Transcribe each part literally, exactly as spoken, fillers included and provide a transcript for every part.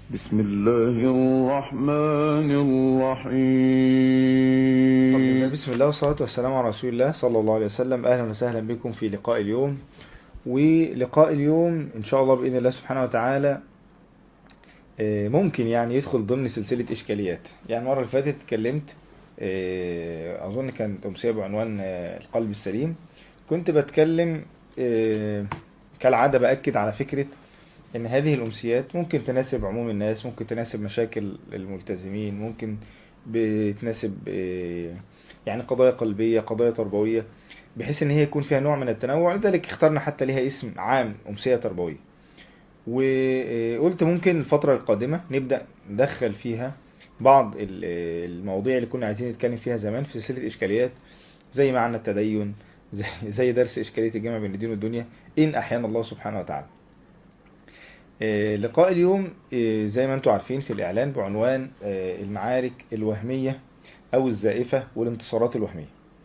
بسم الله الرحمن الرحيم. بسم الله والصلاة والسلام على رسول الله صلى الله عليه وسلم. أهلا وسهلا بكم في لقاء اليوم. ولقاء اليوم إن شاء الله بإذن الله سبحانه وتعالى ممكن يعني يدخل ضمن سلسلة إشكاليات. يعني المرة اللي فاتت اتكلمت أظن كانت أمسية بعنوان القلب السليم. كنت بتكلم كالعادة بأكد على فكرة ان هذه الامسيات ممكن تناسب عموم الناس، ممكن تناسب مشاكل الملتزمين، ممكن بتناسب يعني قضايا قلبية، قضايا تربوية، بحيث ان هي يكون فيها نوع من التنوع. لذلك اخترنا حتى لها اسم عام، امسية تربوية. وقلت ممكن الفترة القادمة نبدأ ندخل فيها بعض المواضيع اللي كنا عايزين نتكلم فيها زمان في سلسلة اشكاليات، زي معنى التدين، زي, زي درس اشكالية الجمع بين الدين والدنيا ان احيانا الله سبحانه وتعالى. لقاء اليوم زي ما انتم عارفين في الإعلان بعنوان المعارك الوهمية أو الزائفة والانتصارات الوهمية.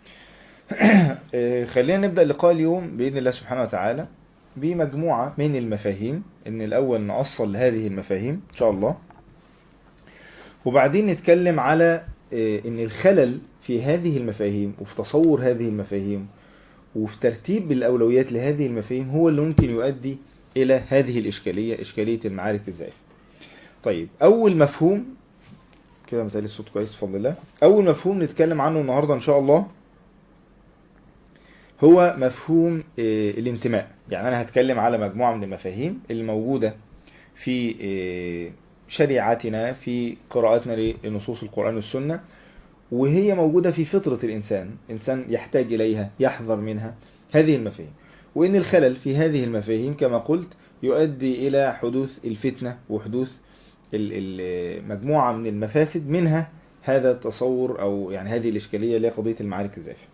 خلينا نبدأ لقاء اليوم بإذن الله سبحانه وتعالى بمجموعة من المفاهيم. إن الأول نأصل هذه المفاهيم إن شاء الله، وبعدين نتكلم على إن الخلل في هذه المفاهيم وفي تصور هذه المفاهيم وفي ترتيب الأولويات لهذه المفاهيم هو اللي ممكن يؤدي إلى هذه الإشكالية، إشكالية المعارك الزائفة. طيب، أول مفهوم كده متهيألي الصوت كويس بفضل الله. أول مفهوم نتكلم عنه النهاردة إن شاء الله هو مفهوم الانتماء. يعني أنا هتكلم على مجموعة من المفاهيم اللي موجودة في شريعتنا، في قراءاتنا لنصوص القرآن والسنة، وهي موجودة في فطرة الإنسان، إنسان يحتاج إليها، يحذر منها هذه المفاهيم. وإن الخلل في هذه المفاهيم كما قلت يؤدي إلى حدوث الفتنة وحدوث مجموعة من المفاسد، منها هذا التصور أو يعني هذه الإشكالية اللي هي قضية المعارك الزائفة.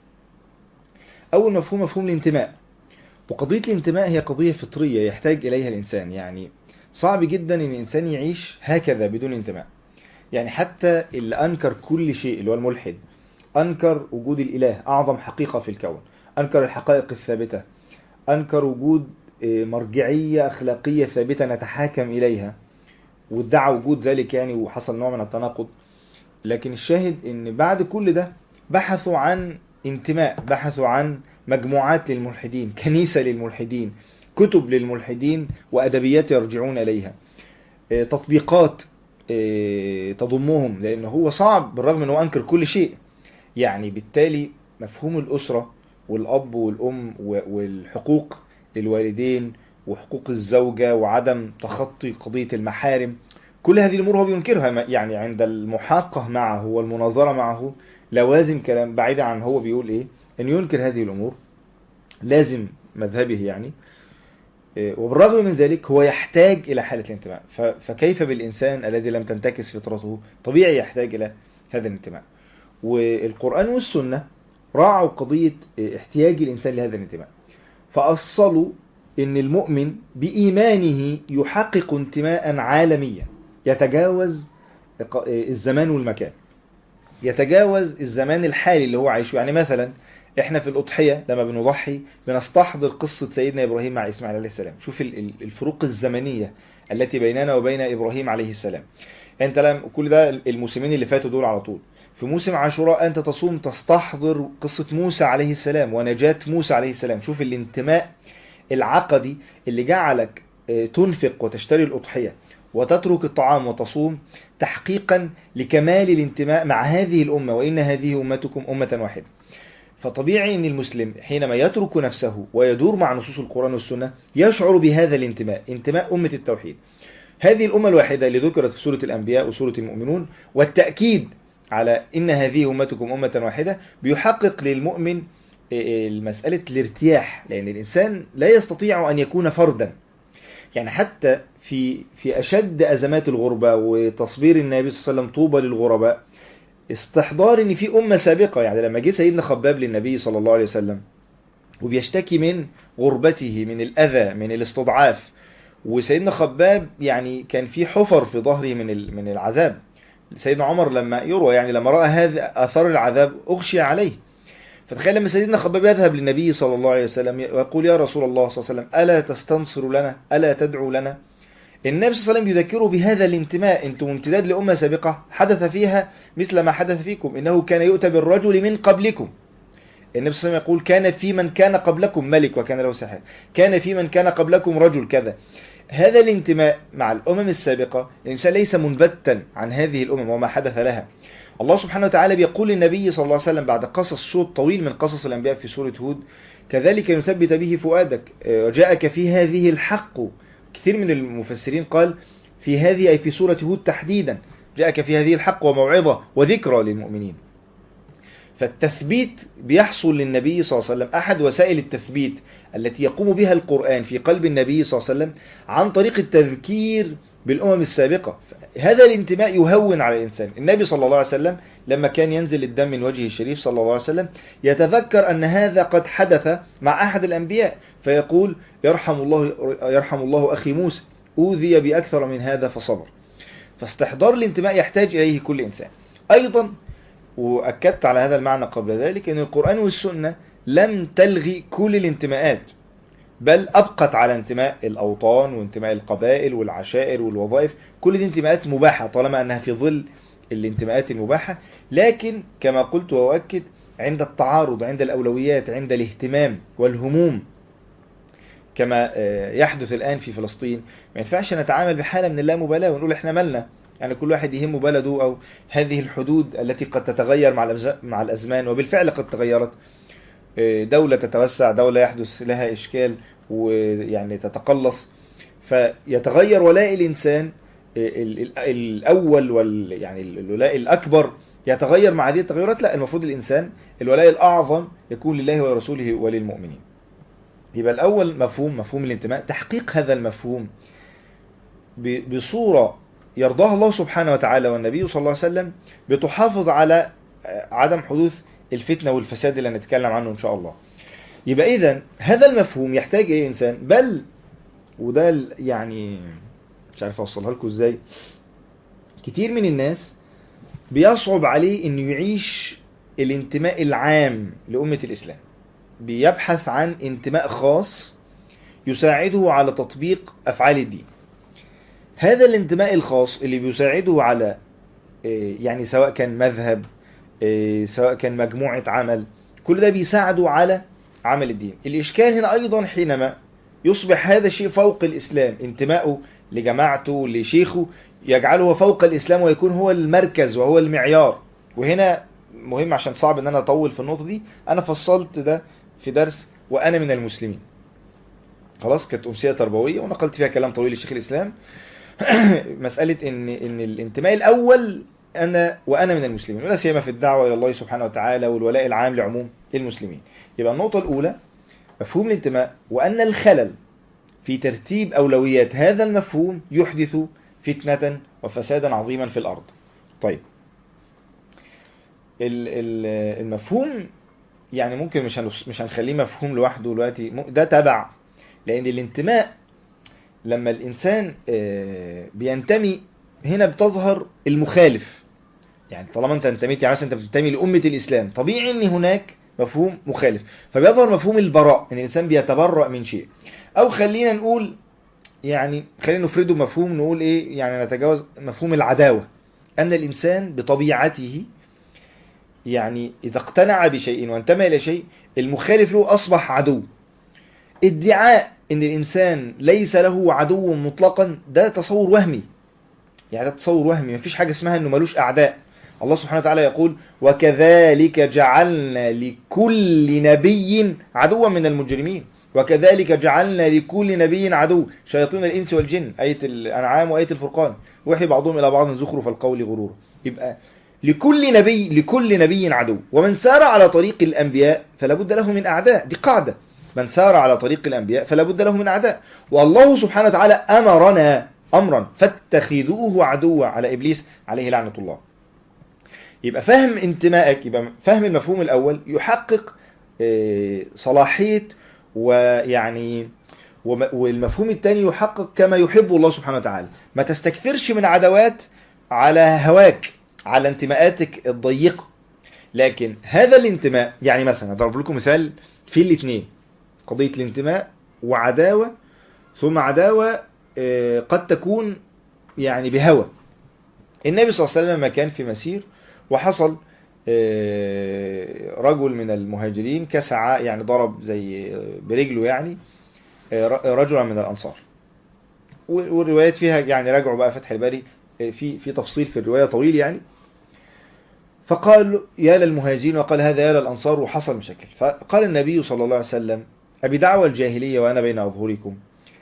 أول مفهوم مفهوم الانتماء. وقضية الانتماء هي قضية فطرية يحتاج إليها الإنسان. يعني صعب جدا أن الإنسان يعيش هكذا بدون انتماء. يعني حتى اللي أنكر كل شيء اللي هو الملحد، أنكر وجود الإله أعظم حقيقة في الكون، أنكر الحقائق الثابتة، أنكر وجود مرجعية أخلاقية ثابتة نتحاكم إليها، وادعى وجود ذلك يعني، وحصل نوع من التناقض. لكن الشاهد ان بعد كل ده بحثوا عن انتماء، بحثوا عن مجموعات للملحدين، كنيسة للملحدين، كتب للملحدين وأدبيات يرجعون إليها، تطبيقات تضمهم، لأنه هو صعب بالرغم أنه أنكر كل شيء. يعني بالتالي مفهوم الأسرة والأب والأم والحقوق للوالدين وحقوق الزوجة وعدم تخطي قضية المحارم، كل هذه الأمور هو بينكرها. يعني عند المحاقة معه والمناظرة معه لوازم كلام بعيدا عن هو بيقول إيه، أن ينكر هذه الأمور، لازم مذهبه يعني. وبالرغم من ذلك هو يحتاج إلى حالة الانتماء. فكيف بالإنسان الذي لم تنتكس فطرته؟ طبيعي يحتاج إلى هذا الانتماء. والقرآن والسنة راعوا قضية احتياج الإنسان لهذا الانتماء، فأصلوا إن المؤمن بإيمانه يحقق انتماء عالميا يتجاوز الزمان والمكان، يتجاوز الزمان الحالي اللي هو عايشه. يعني مثلا احنا في الأضحية لما بنضحي بنستحضر قصة سيدنا إبراهيم مع إسماعيل عليه السلام. شوف الفروق الزمنية التي بيننا وبين إبراهيم عليه السلام. انت لم كل ده الموسمين اللي فاتوا دول على طول، في موسم عاشوراء أنت تصوم تستحضر قصة موسى عليه السلام ونجاة موسى عليه السلام. شوف الانتماء العقدي اللي جعلك تنفق وتشتري الأضحية وتترك الطعام وتصوم تحقيقا لكمال الانتماء مع هذه الأمة، وإن هذه أمتكم أمة واحدة. فطبيعي أن المسلم حينما يترك نفسه ويدور مع نصوص القرآن والسنة يشعر بهذا الانتماء، انتماء أمة التوحيد، هذه الأمة الواحدة اللي ذكرت في سورة الأنبياء وسورة المؤمنون. والتأكيد على إن هذه أمتكم أمة واحدة بيحقق للمؤمن المسألة الارتياح، لأن الإنسان لا يستطيع أن يكون فردا. يعني حتى في في أشد أزمات الغربة وتصبير النبي صلى الله عليه وسلم طوبى للغرباء، استحضار ان في أمة سابقة. يعني لما جه سيدنا خباب للنبي صلى الله عليه وسلم وبيشتكي من غربته، من الأذى، من الاستضعاف، وسيدنا خباب يعني كان في حفر في ظهره من من العذاب. سيدنا عمر لما يروى يعني لما رأى هذا آثار العذاب أغشي عليه. فتخيل لما سيدنا خباب يذهب للنبي صلى الله عليه وسلم ويقول يا رسول الله صلى الله عليه وسلم ألا تستنصر لنا، ألا تدعو لنا. النبي صلى الله عليه وسلم يذكره بهذا الانتماء، انتم امتداد لأمة سابقة حدث فيها مثل ما حدث فيكم، إنه كان يؤتى بالرجل من قبلكم. النبي صلى الله عليه وسلم يقول كان في من كان قبلكم ملك وكان له سحر، كان في من كان قبلكم رجل كذا. هذا الانتماء مع الأمم السابقة، الإنسان ليس منبتا عن هذه الأمم وما حدث لها. الله سبحانه وتعالى بيقول للنبي صلى الله عليه وسلم بعد قصص شوط طويل من قصص الأنبياء في سورة هود: كذلك نثبت به فؤادك وجاءك في هذه الحق. كثير من المفسرين قال في هذه أي في سورة هود تحديدا، جاءك في هذه الحق وموعظة وذكرى للمؤمنين. فالتثبيت بيحصل للنبي صلى الله عليه وسلم، أحد وسائل التثبيت التي يقوم بها القرآن في قلب النبي صلى الله عليه وسلم عن طريق التذكير بالأمم السابقة. هذا الانتماء يهون على الإنسان. النبي صلى الله عليه وسلم لما كان ينزل الدم من وجهه الشريف صلى الله عليه وسلم يتذكر أن هذا قد حدث مع أحد الأنبياء، فيقول يرحم الله, يرحم الله أخي موسى أوذي بأكثر من هذا فصبر. فاستحضار الانتماء يحتاج إليه كل إنسان. أيضا وأكدت على هذا المعنى قبل ذلك أن القرآن والسنة لم تلغي كل الانتماءات، بل أبقت على انتماء الأوطان وانتماء القبائل والعشائر والوظائف. كل دي انتماءات مباحة طالما أنها في ظل الانتماءات المباحة، لكن كما قلت وأؤكد عند التعارض، عند الأولويات، عند الاهتمام والهموم كما يحدث الآن في فلسطين، ما ينفعش نتعامل بحالة من اللامبالاة ونقول احنا مالنا، يعني كل واحد يهم بلده، أو هذه الحدود التي قد تتغير مع الأزمان وبالفعل قد تغيرت. دولة تتوسع، دولة يحدث لها إشكال ويعني تتقلص، فيتغير ولاء الإنسان الأول وال يعني الولاء الأكبر يتغير مع هذه التغيرات. لا، المفروض الإنسان الولاء الأعظم يكون لله ورسوله وللمؤمنين. يبقى الأول مفهوم مفهوم الانتماء، تحقيق هذا المفهوم بصورة يرضاها الله سبحانه وتعالى والنبي صلى الله عليه وسلم، بتحافظ على عدم حدوث الفتنة والفساد اللي هنتكلم عنه إن شاء الله. يبقى إذن هذا المفهوم يحتاج إيه إنسان، بل وده يعني مش عارف أوصلها لكم إزاي، كتير من الناس بيصعب عليه إنه يعيش الانتماء العام لأمة الإسلام، بيبحث عن انتماء خاص يساعده على تطبيق أفعال الدين. هذا الانتماء الخاص اللي بيساعده على يعني سواء كان مذهب، سواء كان مجموعة عمل، كل ده بيساعده على عمل الدين. الإشكال هنا أيضا حينما يصبح هذا الشيء فوق الإسلام، انتماءه لجماعته لشيخه يجعله فوق الإسلام ويكون هو المركز وهو المعيار. وهنا مهم عشان صعب ان انا اطول في النقطة دي، انا فصلت ده في درس وأنا من المسلمين، خلاص كانت أمسية تربوية ونقلت فيها كلام طويل لشيخ الإسلام. مسألة إن إن الانتماء الأول أنا وأنا من المسلمين، ولا سيما في الدعوة إلى الله سبحانه وتعالى والولاء العام لعموم المسلمين. يبقى النقطة الأولى مفهوم الانتماء، وأن الخلل في ترتيب أولويات هذا المفهوم يحدث فتنة وفسادا عظيما في الأرض. طيب المفهوم يعني ممكن مش مش هنخليه مفهوم لوحده دلوقتي، ده تبع، لأن الانتماء لما الإنسان بينتمي هنا بتظهر المخالف. يعني طالما انت انتميت، يعني مثلا انت بتنتمي لأمة الإسلام، طبيعي ان هناك مفهوم مخالف، فبيظهر مفهوم البراء، ان الإنسان بيتبرأ من شيء. أو خلينا نقول يعني خلينا نفرده مفهوم، نقول ايه يعني نتجاوز مفهوم العداوة، أن الإنسان بطبيعته يعني إذا اقتنع بشيء وانتمى إلى شيء المخالف له أصبح عدو. ادعاء ان الإنسان ليس له عدو مطلقا ده تصور وهمي، يعني ده تصور وهمي، مفيش حاجة اسمها انه ملوش أعداء. الله سبحانه وتعالى يقول وكذلك جعلنا لكل نبي عدوا من المجرمين، وكذلك جعلنا لكل نبي عدو شياطين الإنس والجن، آية الأنعام وآية الفرقان، وحي بعضهم إلى بعض زخرف القول غرورا. يبقى لكل نبي لكل نبي عدو، ومن سار على طريق الأنبياء فلا بد له من أعداء، دي قاعدة، من سار على طريق الأنبياء فلا بد له من أعداء. والله سبحانه وتعالى أمرنا أمرا فاتخذوه عدوا على إبليس عليه لعنة الله. يبقى فهم انتمائك، يبقى فهم المفهوم الأول يحقق صلاحية، ويعني والمفهوم الثاني يحقق كما يحب الله سبحانه وتعالى. ما تستكثرش من عدوات على هواك، على انتماءاتك الضيقة، لكن هذا الانتماء يعني مثلا أضرب لكم مثال في الاثنين، قضية الانتماء وعداوة، ثم عداوة قد تكون يعني بهوى. النبي صلى الله عليه وسلم لما كان في مسير وحصل رجل من المهاجرين كسعى يعني ضرب زي برجله يعني رجلا من الأنصار، والروايات فيها يعني راجعوا بقى فتح الباري في في تفصيل في الرواية طويل يعني. فقال يا للمهاجرين وقال هذا يا للأنصار، وحصل مشاكل. فقال النبي صلى الله عليه وسلم أبي دعوى الجاهلية وأنا بين أظهركم.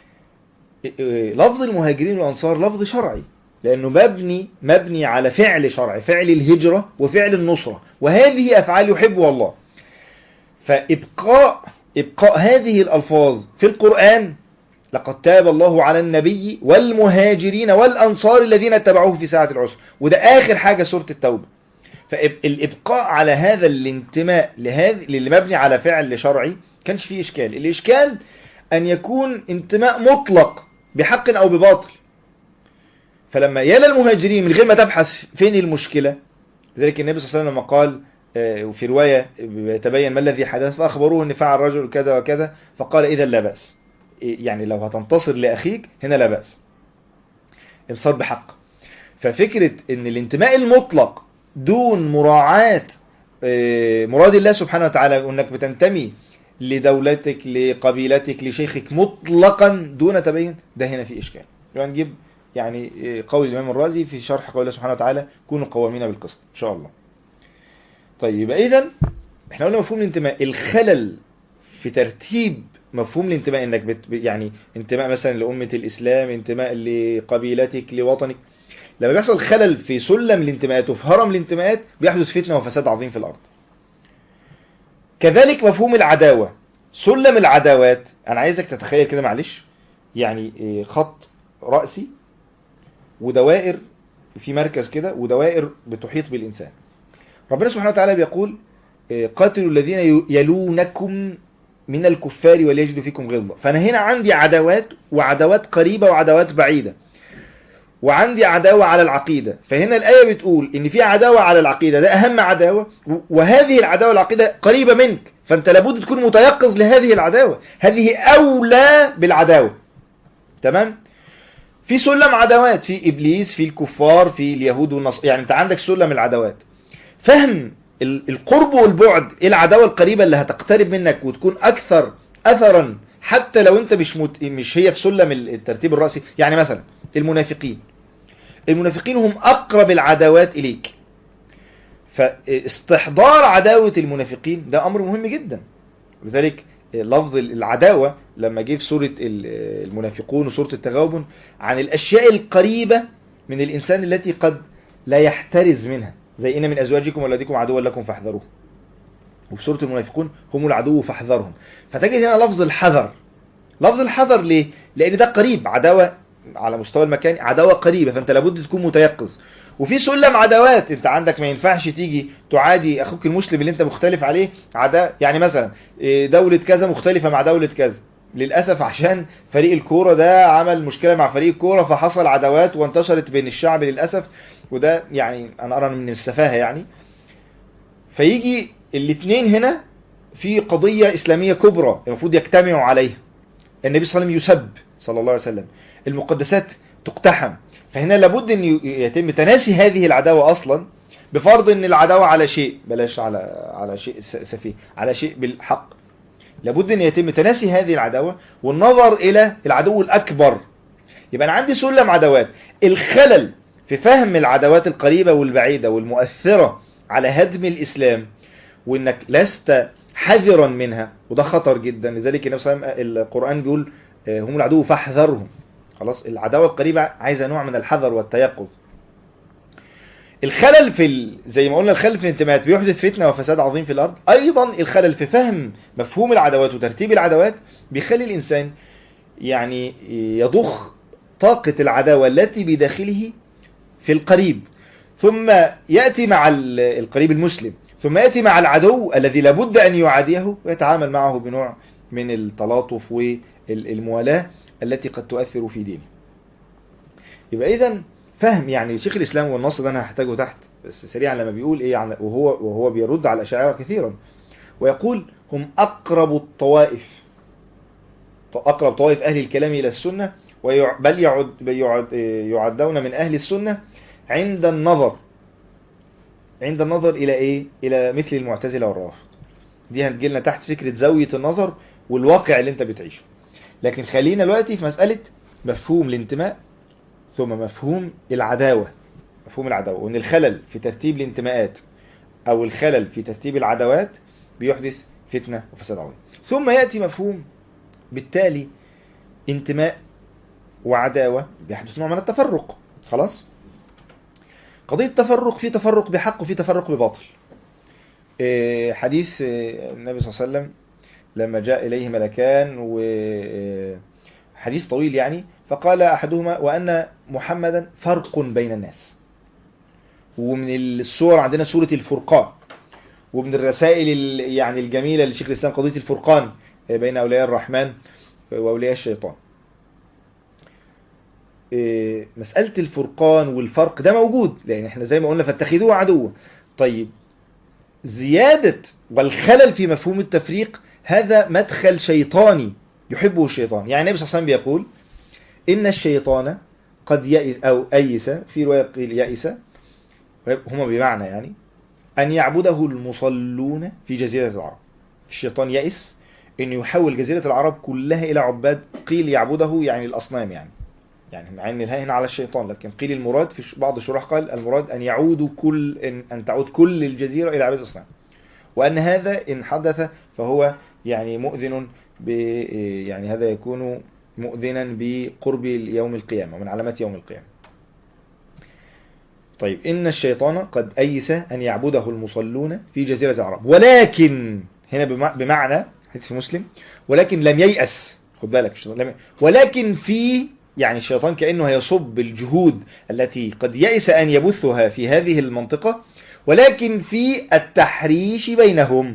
لفظ المهاجرين والأنصار لفظ شرعي، لأنه مبني مبني على فعل شرعي، فعل الهجرة وفعل النصرة، وهذه أفعال يحبها الله. فإبقاء إبقاء هذه الألفاظ في القرآن، لقد تاب الله على النبي والمهاجرين والأنصار الذين اتبعوه في ساعة العسر، وده آخر حاجة سورة التوبة. فالإبقاء على هذا الانتماء لهذا اللي مبني على فعل شرعي كانش فيه إشكال. الإشكال أن يكون انتماء مطلق بحق أو بباطل. فلما يلا المهاجرين من غير ما تبحث فين المشكلة، ذلك النبي صلى الله عليه وسلم قال وفي رواية يتبين ما الذي حدث فأخبروه أن فعل رجل كذا وكذا، فقال إذا لا بأس، يعني لو هتنتصر لأخيك هنا لا بأس، انتصار بحق. ففكرة أن الانتماء المطلق دون مراعاة مراد الله سبحانه وتعالى، أنك بتنتمي لدولتك لقبيلتك لشيخك مطلقا دون تبين، ده هنا في إشكال. يعني نجيب يعني قول الإمام الرازي في شرح قول الله سبحانه وتعالى كونوا قوامين بالقسط إن شاء الله. طيب إذن احنا قلنا مفهوم الانتماء، الخلل في ترتيب مفهوم الانتماء، انك بت يعني انتماء مثلا لأمة الإسلام، انتماء لقبيلتك لوطنك، لما بيحصل خلل في سلم الانتماءات وفي هرم الانتماءات بيحدث فتنة وفساد عظيم في الأرض. كذلك مفهوم العداوة، سلم العداوات. أنا عايزك تتخيل كده معلش، يعني خط رأسي ودوائر في مركز كده ودوائر بتحيط بالإنسان. ربنا سبحانه وتعالى بيقول قاتلوا الذين يلونكم من الكفار وليجدوا فيكم غلظة. فأنا هنا عندي عداوات، وعداوات قريبة وعداوات بعيدة، وعندي عداوة على العقيدة. فهنا الآية بتقول إن في عداوة على العقيدة، ده أهم عداوة، وهذه العداوة العقيدة قريبة منك، فأنت لابد تكون متيقظ لهذه العداوة، هذه أولى بالعداوة. تمام؟ في سلم عداوات، في إبليس، في الكفار، في اليهود والنصارى، يعني أنت عندك سلم العداوات. فهم القرب والبعد، إيه العداوة القريبة اللي هتقترب منك وتكون أكثر أثرا حتى لو أنت مش مت... مش هي في سلم الترتيب الرأسي. يعني مثلا المنافقين، المنافقين هم أقرب العداوات إليك، فاستحضار عداوة المنافقين ده أمر مهم جدا. لذلك لفظ العداوة لما جه في سورة المنافقون وسورة التغابن عن الأشياء القريبة من الإنسان التي قد لا يحترز منها، زي إن من أزواجكم وأولادكم عدوا لكم فاحذروه. وفي سورة المنافقون هم العدو فاحذرهم. فتجد هنا لفظ الحذر. لفظ الحذر ليه؟ لأن ده قريب، عداوة على مستوى المكان، عداوة قريبة، فأنت لابد تكون متيقظ. وفي سلم عداوات، انت عندك ما ينفعش تيجي تعادي أخوك المسلم اللي انت مختلف عليه عدا. يعني مثلا دولة كذا مختلفة مع دولة كذا، للأسف عشان فريق الكورة ده عمل مشكلة مع فريق الكورة فحصل عداوات وانتشرت بين الشعب للأسف، وده يعني أنا أرى من السفاهة يعني. فيجي الاثنين هنا في قضية إسلامية كبرى المفروض يجتمعوا عليها. النبي صلى الله عليه وسلم يسب صلى الله عليه وسلم، المقدسات تقتحم، فهنا لابد أن يتم تناسي هذه العداوة أصلا، بفرض أن العداوة على شيء، بلاش على على شيء سفيه، على شيء بالحق. لابد أن يتم تناسي هذه العداوة والنظر إلى العدو الأكبر. يبقى أنا عندي سلم عداوات، الخلل في فهم العداوات القريبة والبعيدة والمؤثرة على هدم الإسلام، وإنك لست حذرا منها، وده خطر جدا. لذلك النبي صلى الله عليه وسلم القرآن بيقول هم العدو فاحذرهم. خلاص، العداوة القريبة عايزة نوع من الحذر والتيقظ. الخلل في ال... زي ما قلنا الخلل في الانتماءات بيحدث فتنة وفساد عظيم في الأرض. أيضا الخلل في فهم مفهوم العداوات وترتيب العداوات بيخلي الإنسان يعني يضخ طاقة العداوة التي بداخله في القريب، ثم يأتي مع القريب المسلم، ثم يأتي مع العدو الذي لابد أن يعاديه ويتعامل معه بنوع من التلاطف والموالاة التي قد تؤثر في دينه. يبقى إذن فهم يعني شيخ الإسلام، والنص ده أنا هحتاجه تحت بس سريعا، لما بيقول إيه يعني وهو وهو بيرد على الأشاعرة كثيرا ويقول هم أقرب الطوائف، أقرب طوائف أهل الكلام إلى السنة، بل يعد يعد يعدون من أهل السنة عند النظر عند النظر إلى إيه؟ إلى مثل المعتزلة والرافض. دي هتجيلنا تحت فكرة زاوية النظر والواقع اللي انت بتعيشه. لكن خلينا دلوقتي في مسألة مفهوم الانتماء ثم مفهوم العداوة. مفهوم العداوة وان الخلل في ترتيب الانتماءات او الخلل في ترتيب العداوات بيحدث فتنة وفساد عظيم. ثم يأتي مفهوم بالتالي انتماء وعداوة بيحدث نوع من التفرق. خلاص، قضية التفرق، في تفرق بحق وفي تفرق بباطل. حديث النبي صلى الله عليه وسلم لما جاء إليه ملكان، وحديث طويل يعني، فقال أحدهما وأن محمدا فرق بين الناس. ومن السور عندنا سورة الفرقان، ومن الرسائل يعني الجميلة لشيخ الإسلام قضية الفرقان بين أولياء الرحمن وأولياء الشيطان. مسألة الفرقان والفرق ده موجود، لأن احنا زي ما قلنا فاتخذوه عدوا. طيب زيادة والخلل في مفهوم التفريق هذا مدخل شيطاني يحبه الشيطان. يعني النبي صلى الله عليه وسلم بيقول إن الشيطان قد يئس أو أيس، في رواية قيل يئس، هما بمعنى يعني أن يعبده المصلون في جزيرة العرب. الشيطان يئس أن يحول جزيرة العرب كلها إلى عباد، قيل يعبده يعني الأصنام، يعني يعني مع ان الهاء هنا على الشيطان، لكن قيل المراد في بعض الشراح قال المراد ان يعود كل ان, أن تعود كل الجزيرة الى عبادة الاصنام، وان هذا ان حدث فهو يعني مؤذن ب يعني هذا يكون مؤذنا بقرب يوم القيامة ومن علامات يوم القيامة. طيب إن الشيطان قد أيس أن يعبده المصلون في جزيرة العرب، ولكن هنا بمعنى حديث في مسلم ولكن لم ييأس، خد بالك ولكن في يعني الشيطان كأنه هيصب الجهود التي قد يئس أن يبثها في هذه المنطقة، ولكن في التحريش بينهم.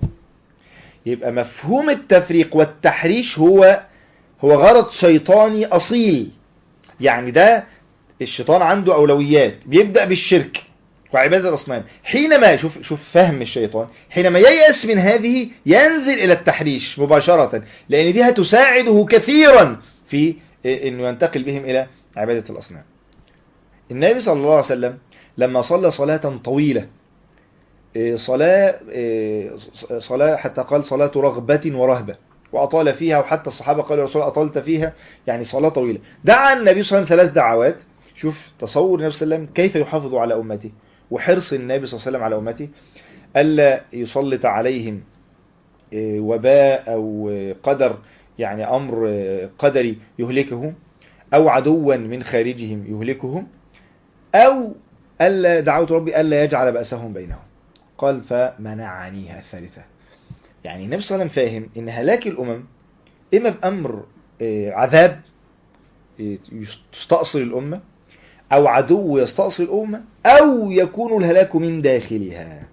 يبقى مفهوم التفريق والتحريش هو هو غرض شيطاني أصيل. يعني ده الشيطان عنده أولويات، بيبدأ بالشرك وعبادة الأصنام. حينما شوف شوف فهم الشيطان، حينما ييأس من هذه ينزل إلى التحريش مباشرة، لأن دي هتساعده كثيرا في انه ينتقل بهم الى عبادة الاصنام. النبي صلى الله عليه وسلم لما صلى صلاة طويلة، صلاة صلاة حتى قال صلاة رغبة ورهبة، واطال فيها، وحتى الصحابة قالوا يا رسول الله اطلت فيها، يعني صلاة طويلة. دعا النبي صلى الله عليه وسلم ثلاث دعوات. شوف تصور النبي صلى الله عليه وسلم كيف يحافظ على امته، وحرص النبي صلى الله عليه وسلم على امته الا يسلط عليهم وباء او قدر، يعني أمر قدري يهلكهم، أو عدوا من خارجهم يهلكهم، أو ألا دعوت ربي ألا يجعل بأسهم بينهم. قال فمنعنيها الثالثة. يعني النبي صلى الله عليه وسلم فاهم إن هلاك الأمم إما بأمر عذاب يستأصل الأمة، أو عدو يستأصل الأمة، أو يكون الهلاك من داخلها.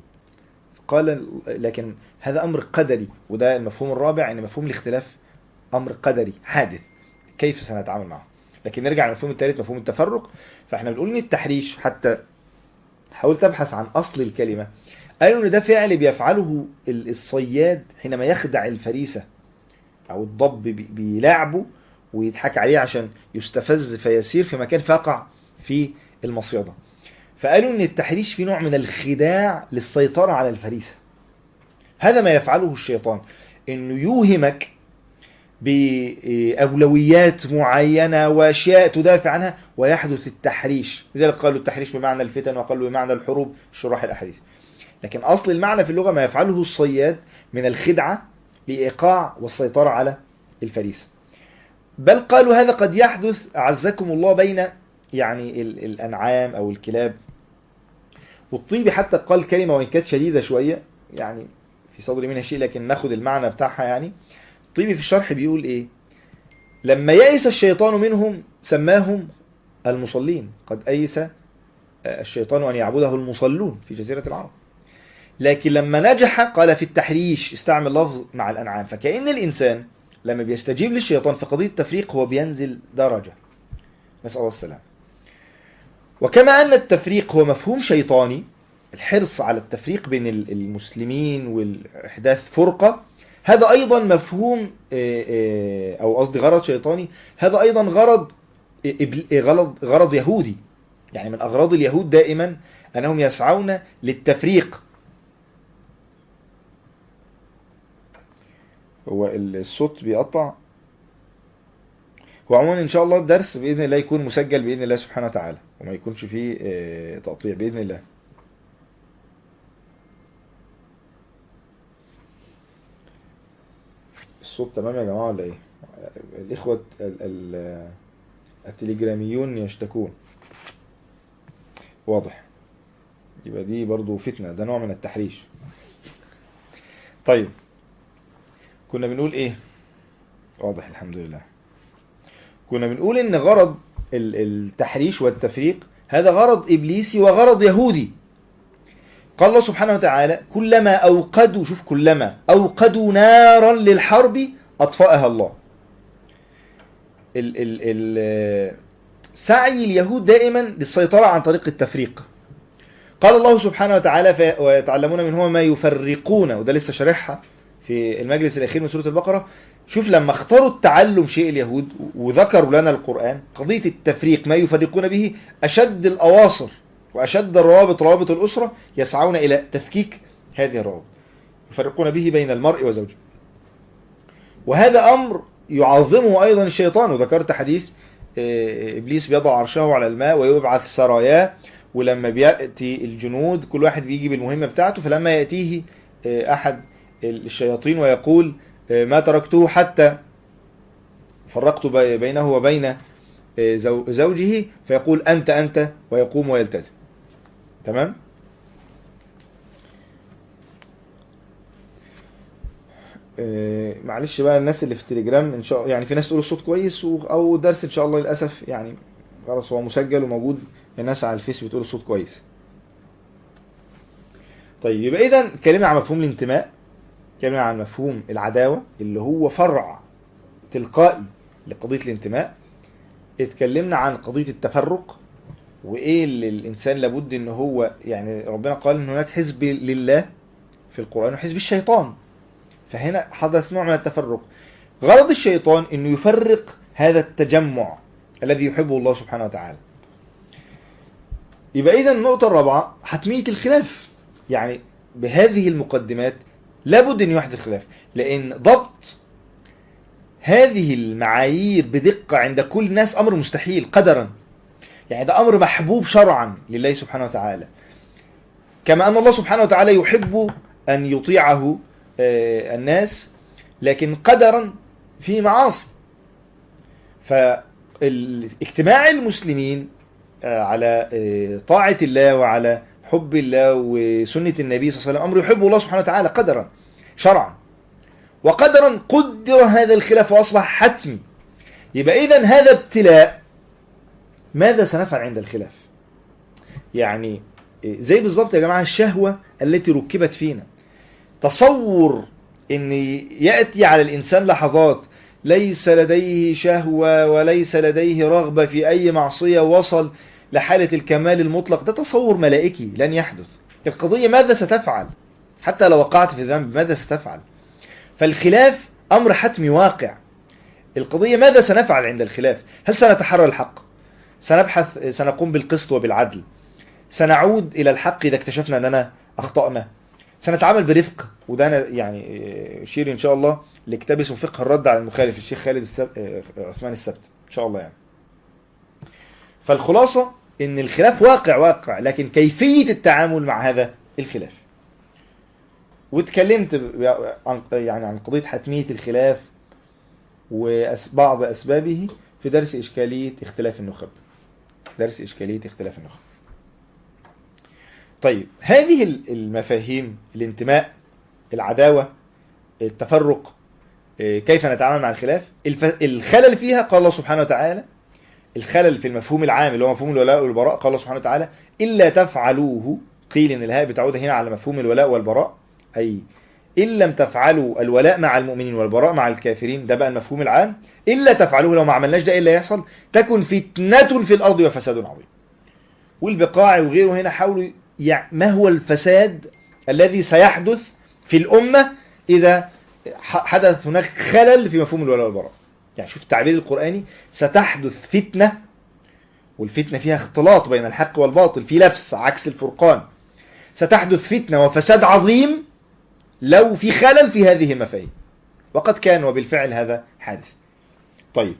قال لكن هذا أمر قدري، وده المفهوم الرابع، إن مفهوم الاختلاف أمر قدري حادث، كيف سنتعامل معه. لكن نرجع للمفهوم الثالث، مفهوم التفرق. فاحنا بنقول ان التحريش، حتى حاولت ابحث عن اصل الكلمة، قالوا ان ده فعل بيفعله الصياد حينما يخدع الفريسة او الضب، بيلاعبه ويضحك عليه عشان يستفز فيسير في مكان فاقع في المصيدة. فقالوا ان التحريش في نوع من الخداع للسيطرة على الفريسة. هذا ما يفعله الشيطان، انه يوهمك بأولويات معينة وأشياء تدافع عنها، ويحدث التحريش. لذلك قالوا التحريش بمعنى الفتن، وقالوا بمعنى الحروب، شراح الأحاديث. لكن أصل المعنى في اللغة ما يفعله الصياد من الخدعة لإيقاع والسيطرة على الفريسة. بل قالوا هذا قد يحدث أعزكم الله بين يعني الأنعام أو الكلاب. والطيبي حتى قال كلمة وإن كانت شديدة شوية، يعني في صدري منها شيء، لكن ناخد المعنى بتاعها. يعني الطيبي في الشرح بيقول إيه؟ لما يئس الشيطان منهم سماهم المصلين، قد أيس الشيطان أن يعبده المصلون في جزيرة العرب. لكن لما نجح قال في التحريش، استعمل لفظ مع الأنعام. فكأن الإنسان لما بيستجيب للشيطان في قضية التفريق هو بينزل درجة، نسأل الله السلام. وكما أن التفريق هو مفهوم شيطاني، الحرص على التفريق بين المسلمين والإحداث فرقة، هذا أيضا مفهوم أو قصدي غرض شيطاني، هذا أيضا غرض غرض غرض يهودي. يعني من أغراض اليهود دائما أنهم يسعون للتفريق. هو الصوت بيقطع. هو عموما إن شاء الله الدرس بإذن الله يكون مسجل بإذن الله سبحانه وتعالى، وما يكونش فيه تقطيع بإذن الله. الصوت تمام يا جماعة ولا ايه؟ الإخوة التليجراميون يشتكون. واضح. يبقى دي برضو فتنة، ده نوع من التحريش. طيب كنا بنقول ايه؟ واضح الحمد لله. كنا بنقول ان غرض التحريش والتفريق هذا غرض إبليسي وغرض يهودي. قال الله سبحانه وتعالى كلما أوقدوا، شوف كلما أوقدوا نارا للحرب أطفأها الله. ال ال ال سعي اليهود دائما للسيطرة عن طريق التفريق. قال الله سبحانه وتعالى ويتعلمون منهما ما يفرقون، وده لسه شرحها في المجلس الأخير من سورة البقرة. شوف لما اختاروا التعلم شيء اليهود وذكروا لنا القرآن قضية التفريق، ما يفرقون به أشد الأواصر وأشد الروابط، روابط الأسرة، يسعون إلى تفكيك هذه الروابط، يفرقون به بين المرء وزوجه. وهذا أمر يعظمه أيضا الشيطان. وذكرت حديث إبليس بيضع عرشه على الماء ويبعث سراياه، ولما بيأتي الجنود كل واحد بيجي بالمهمة بتاعته، فلما يأتيه أحد الشياطين ويقول ما تركته حتى فرقت بينه وبين زوجه، فيقول أنت أنت ويقوم ويلتزم. تمام؟ آه معلش بقى الناس اللي في التليجرام ان شاء الله، يعني في ناس تقول الصوت كويس و... او درس ان شاء الله للاسف يعني خلاص هو مسجل وموجود، الناس على الفيس بتقول الصوت كويس. طيب يبقى اذا اتكلمنا عن مفهوم الانتماء، اتكلمنا عن مفهوم العداوة اللي هو فرع تلقائي لقضية الانتماء، اتكلمنا عن قضية التفرق وايه اللي الانسان لابد ان هو، يعني ربنا قال ان هناك حزب لله في القرآن وحزب الشيطان، فهنا حدث نوع من التفرق. غرض الشيطان انه يفرق هذا التجمع الذي يحبه الله سبحانه وتعالى. يبقى اذا النقطة الرابعة حتمية الخلاف. يعني بهذه المقدمات لابد ان يحدث خلاف، لان ضبط هذه المعايير بدقة عند كل الناس امر مستحيل قدرا. يعني ده امر محبوب شرعا لله سبحانه وتعالى، كما ان الله سبحانه وتعالى يحب ان يطيعه الناس، لكن قدرا في معاصي. فاجتماع المسلمين على طاعة الله وعلى حب الله وسنة النبي صلى الله عليه وسلم أمر يحبه الله سبحانه وتعالى قدرا شرعا، وقدرا قدر هذا الخلاف وأصبح حتمي. يبقى إذن هذا ابتلاء. ماذا سنفعل عند الخلاف؟ يعني زي بالضبط يا جماعة الشهوة التي ركبت فينا. تصور ان يأتي على الانسان لحظات ليس لديه شهوة وليس لديه رغبة في اي معصية، وصل لحالة الكمال المطلق، ده تصور ملائكي لن يحدث. القضية ماذا ستفعل؟ حتى لو وقعت في الذنب ماذا ستفعل؟ فالخلاف امر حتمي واقع. القضية ماذا سنفعل عند الخلاف؟ هل سنتحرى الحق؟ سنبحث، سنقوم بالقسط وبالعدل؟ سنعود الى الحق اذا اكتشفنا اننا اخطأنا؟ سنتعامل برفق؟ وده أنا يعني أشير إن شاء الله لكتاب اسمه فقه الرد على المخالف الشيخ خالد السب... عثمان السبت إن شاء الله يعني. فالخلاصة إن الخلاف واقع واقع، لكن كيفية التعامل مع هذا الخلاف. واتكلمت عن يعني عن قضية حتمية الخلاف وبعض أسبابه في درس إشكالية اختلاف النخب. درس إشكالية اختلاف النخب. طيب هذه المفاهيم، الانتماء، العداوة، التفرق، كيف نتعامل مع الخلاف، الخلل فيها قال الله سبحانه وتعالى، الخلل في المفهوم العام اللي هو مفهوم الولاء والبراء، قال الله سبحانه وتعالى إلا تفعلوه. قيل إن الهاء بتعود هنا على مفهوم الولاء والبراء، أي إن لم تفعلوا الولاء مع المؤمنين والبراء مع الكافرين، ده بقى المفهوم العام. إلا تفعلوه، لو ما عملناش ده إلا يحصل تكن فتنة في الأرض وفساد عظيم. والبقاع وغيره هنا حاولوا يعني ما هو الفساد الذي سيحدث في الأمة إذا حدث هناك خلل في مفهوم الولاء والبراء. يعني شوف التعبير القرآني، ستحدث فتنة، والفتنة فيها اختلاط بين الحق والباطل، في لبس عكس الفرقان. ستحدث فتنة وفساد عظيم لو في خلل في هذه المفاهيم، وقد كان وبالفعل هذا حادث. طيب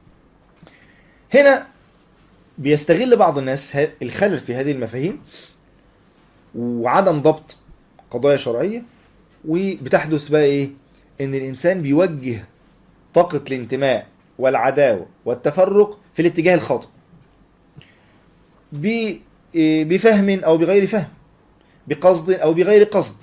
هنا بيستغل بعض الناس الخلل في هذه المفاهيم وعدم ضبط قضايا شرعية، وبتحدث بقى ايه؟ ان الانسان بيوجه طاقة الانتماء والعداوة والتفرق في الاتجاه الخاطئ بفهم او بغير فهم، بقصد او بغير قصد.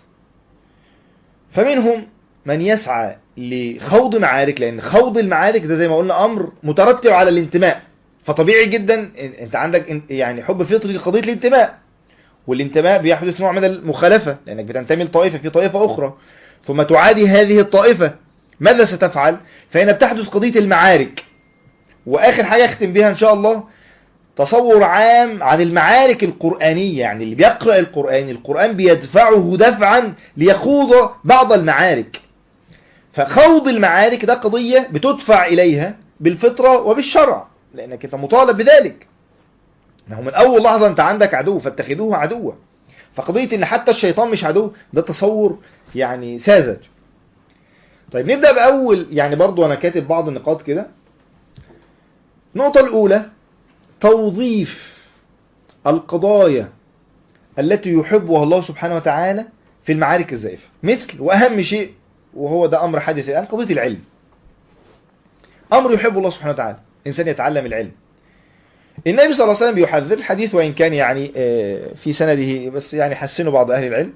فمنهم من يسعى لخوض معارك، لان خوض المعارك ده زي ما قلنا امر مترتب على الانتماء، فطبيعي جدا انت عندك يعني حب فطري لقضية الانتماء، والانتماء بيحدث نوع من المخالفة لانك بتنتمي لطائفة في طائفة اخرى، ثم تعادي هذه الطائفة. ماذا ستفعل؟ فهنا بتحدث قضية المعارك. واخر حاجة اختم بها ان شاء الله تصور عام عن المعارك القرآنية. يعني اللي بيقرأ القرآن، القرآن بيدفعه دفعا ليخوض بعض المعارك. فخوض المعارك ده قضية بتدفع إليها بالفطرة وبالشرع، لأنك أنت مطالب بذلك. من أول لحظة أنت عندك عدو فاتخذوه عدوا. فقضية أن حتى الشيطان مش عدو ده تصور يعني ساذج. طيب نبدأ بأول، يعني برضو أنا كاتب بعض النقاط كده. النقطة الأولى توظيف القضايا التي يحبها الله سبحانه وتعالى في المعارك الزائفة، مثل وأهم شيء وهو ده أمر حادث الآن، قضية العلم. أمر يحب الله سبحانه وتعالى، إنسان يتعلم العلم. النبي صلى الله عليه وسلم بيحذر الحديث، وإن كان يعني في سنده بس يعني حسنه بعض أهل العلم.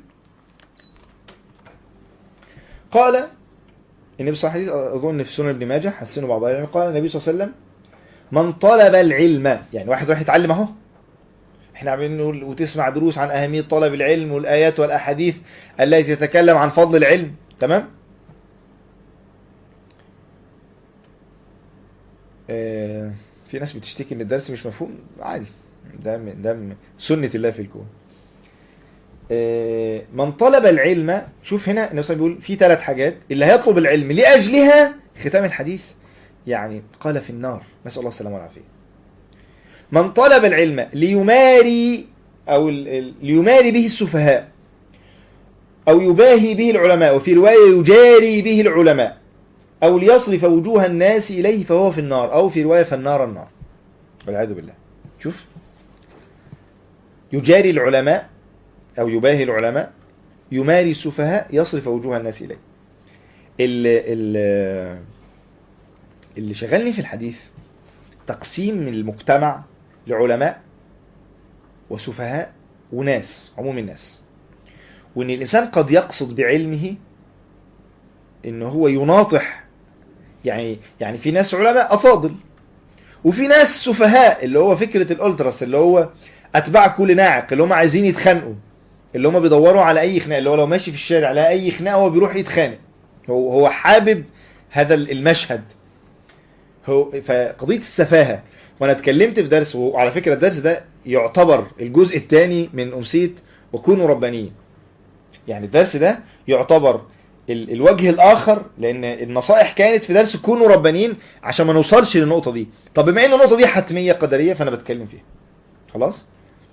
قال النبي صلى الله عليه وسلم، أظن في سنن ابن ماجه، حسنه بعض أهل العلم، قال النبي صلى الله عليه وسلم: من طلب العلم، يعني واحد راح يتعلم اهو، احنا عاملين نقول وتسمع دروس عن أهمية طلب العلم والآيات والأحاديث التي تتكلم عن فضل العلم، تمام؟ اه في ناس بتشتكي ان الدرس مش مفهوم، عادي، ده ده سنة الله في الكون. اه من طلب العلم، شوف هنا النبي صلى الله عليه وسلم بيقول في ثلاث حاجات اللي هيطلب العلم لأجلها، ختام الحديث يعني قال في النار، نسأل الله السلامة والعافية. من طلب العلم ليماري أو ليماري به السفهاء أو يباهي به العلماء، وفي رواية يجاري به العلماء، أو ليصرف وجوه الناس إليه فهو في النار، أو في رواية فالنار النار، والعياذ بالله. شوف، يجاري العلماء أو يباهي العلماء، يماري السفهاء، يصرف وجوه الناس إليه. اللي, اللي شغلني في الحديث تقسيم المجتمع لعلماء وسفهاء وناس، عموم الناس، وان الانسان قد يقصد بعلمه ان هو يناطح، يعني يعني في ناس علماء افاضل، وفي ناس سفهاء اللي هو فكرة الالتراس، اللي هو اتباع كل ناعق، اللي هم عايزين يتخانقوا، اللي هم بيدوروا على اي خناقه، اللي هو لو ماشي في الشارع على اي خناقه هو بيروح يتخانق، هو هو حابب هذا المشهد. هو فقضية السفاهة، وانا اتكلمت في درس، وعلى فكرة الدرس ده يعتبر الجزء الثاني من أمسية وكونوا ربانيين. يعني الدرس ده يعتبر ال الوجه الآخر، لأن النصائح كانت في درس كونوا ربانيين عشان ما نوصلش للنقطة دي. طب بما ان النقطة دي حتمية قدرية فانا بتكلم فيها خلاص.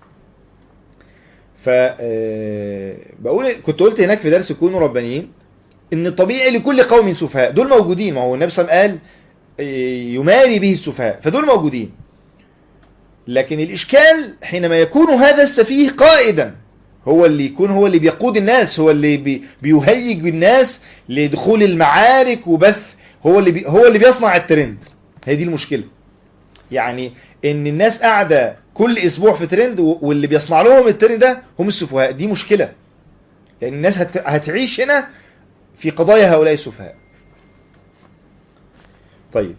ف بقول كنت قلت هناك في درس كونوا ربانيين ان طبيعي لكل قوم سفهاء، دول موجودين، ما هو النبي صلى الله عليه وسلم قال يماري به السفهاء، فدول موجودين. لكن الإشكال حينما يكون هذا السفيه قائدا، هو اللي يكون هو اللي بيقود الناس، هو اللي بي بيهيج الناس لدخول المعارك وبث، هو اللي بي هو اللي بيصنع الترند. هي دي المشكلة، يعني ان الناس قاعدة كل اسبوع في ترند، واللي بيصنع لهم الترند ده هم السفهاء. دي مشكلة، لان الناس هت هتعيش هنا في قضايا هؤلاء السفهاء. طيب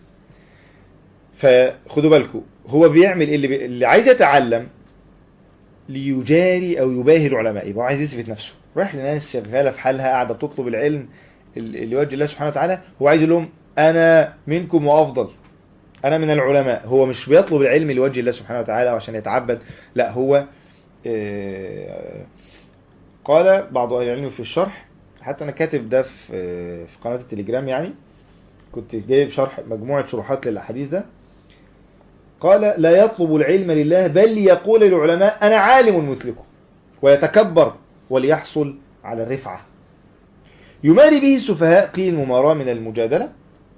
فخدوا بالكم، هو بيعمل اللي, بي... اللي عايز يتعلم ليجاري او يباهي العلماء، يبقى عايز يثبت نفسه، رايح لناس شغاله في حالها قاعده بتطلب العلم لوجه الله سبحانه وتعالى، هو عايز يقول لهم انا منكم وافضل، انا من العلماء. هو مش بيطلب العلم لوجه الله سبحانه وتعالى عشان يتعبد، لا، هو قال بعض اهل العلم في الشرح حتى انا كاتب ده في في قناة التليجرام، يعني كنت جايب شرح مجموعة شروحات للحديث ده. قال لا يطلب العلم لله بل يقول للعلماء أنا عالم مثلكم، ويتكبر وليحصل على الرفعة. يماري به السفهاء، قيل المماراة من المجادلة.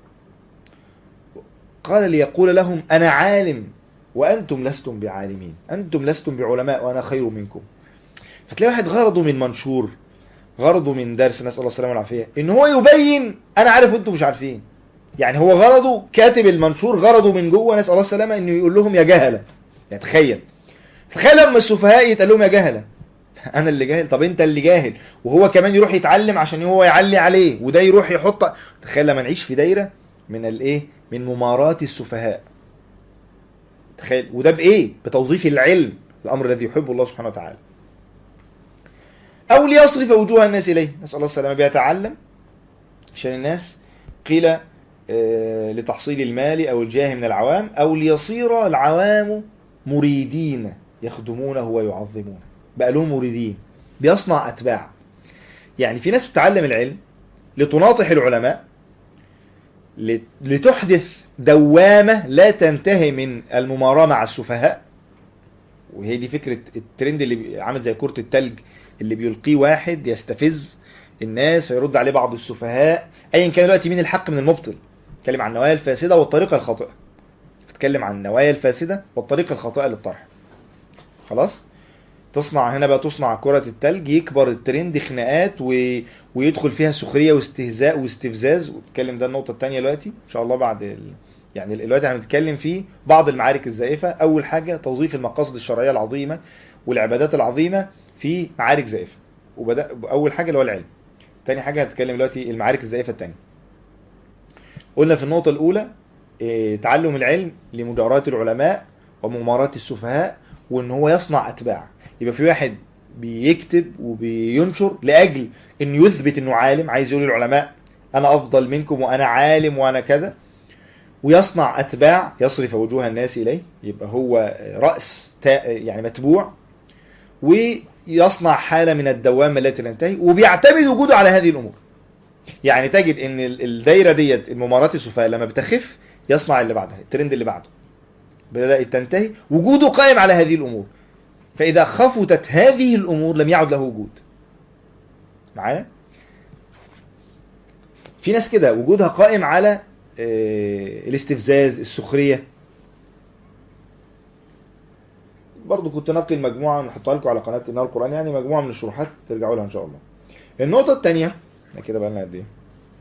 قال ليقول لهم أنا عالم وأنتم لستم بعالمين، أنتم لستم بعلماء وأنا خير منكم. فتلاقي واحد غرضه من منشور، غرضه من درس، نسأل الله السلامة والعافية، إن هو يبين أنا عارف وأنتم مش عارفين. يعني هو غرضه كاتب المنشور، غرضه من جوه نسأل الله السلامة إنه يقول لهم يا جهلة. يعني تخيل تخيل لما السفهاء يتقال لهم يا جهلة، انا اللي جاهل، طب انت اللي جاهل، وهو كمان يروح يتعلم عشان هو يعلي عليه، وده يروح يحط. تخيل لما نعيش في دايرة من الايه، من مماراة السفهاء. تخيل، وده بايه؟ بتوظيف العلم، الامر الذي يحبه الله سبحانه وتعالى. او ليصرف وجوه الناس اليه، نسأل الله السلامة. بيتعلم عشان الناس، قيل آه لتحصيل المال او الجاه من العوام، او ليصير العوام مريدين يخدمونه ويعظمونه، بقى لهم مريدين، بيصنع أتباع. يعني في ناس بتتعلم العلم لتناطح العلماء، لتحدث دوامة لا تنتهي من المماراة مع السفهاء. وهي دي فكرة الترند اللي عامل زي كرة التلج، اللي بيلقيه واحد يستفز الناس فيرد عليه بعض السفهاء، ايا كان دلوقتي مين الحق من المبطل. اتكلم عن النوايا الفاسدة والطريقة الخاطئة، اتكلم عن النوايا الفاسدة والطريقة الخاطئة للطرح. خلاص، تصنع هنا بقى، تصنع كرة التلج، يكبر الترند، خناقات و... ويدخل فيها سخرية واستهزاء واستفزاز. واتكلم ده النقطة التانية دلوقتي ان شاء الله بعد ال... يعني دلوقتي هنتكلم في بعض المعارك الزائفة. اول حاجة توظيف المقاصد الشرعية العظيمة والعبادات العظيمة في معارك زائفة، وبدأ اول حاجة اللي هو العلم. تاني حاجة هتكلم دلوقتي المعارك الزائفة التانية. قلنا في النقطة الاولى اه... تعلم العلم لمجاراة العلماء ومماراة السفهاء، وان هو يصنع اتباع. يبقى في واحد بيكتب وبينشر لأجل أن يثبت أنه عالم، عايز يقول للعلماء أنا أفضل منكم وأنا عالم وأنا كذا، ويصنع أتباع يصرف وجوه الناس إليه، يبقى هو رأس يعني متبوع، ويصنع حالة من الدوامة التي لا تنتهي، وبيعتمد وجوده على هذه الأمور. يعني تجد أن الدايرة ديت الممارات السفهاء لما بتخف يصنع اللي بعدها، الترند اللي بعده بدأت تنتهي، وجوده قائم على هذه الأمور. فإذا خفتت هذه الأمور لم يعد له وجود. معايا؟ في ناس كده وجودها قائم على الاستفزاز، السخرية. برضو كنت نقل مجموعة نحطها لكم على قناة النار القرآن، يعني مجموعة من الشروحات ترجعوا لها إن شاء الله. النقطة الثانية كده بقى لنا قد ايه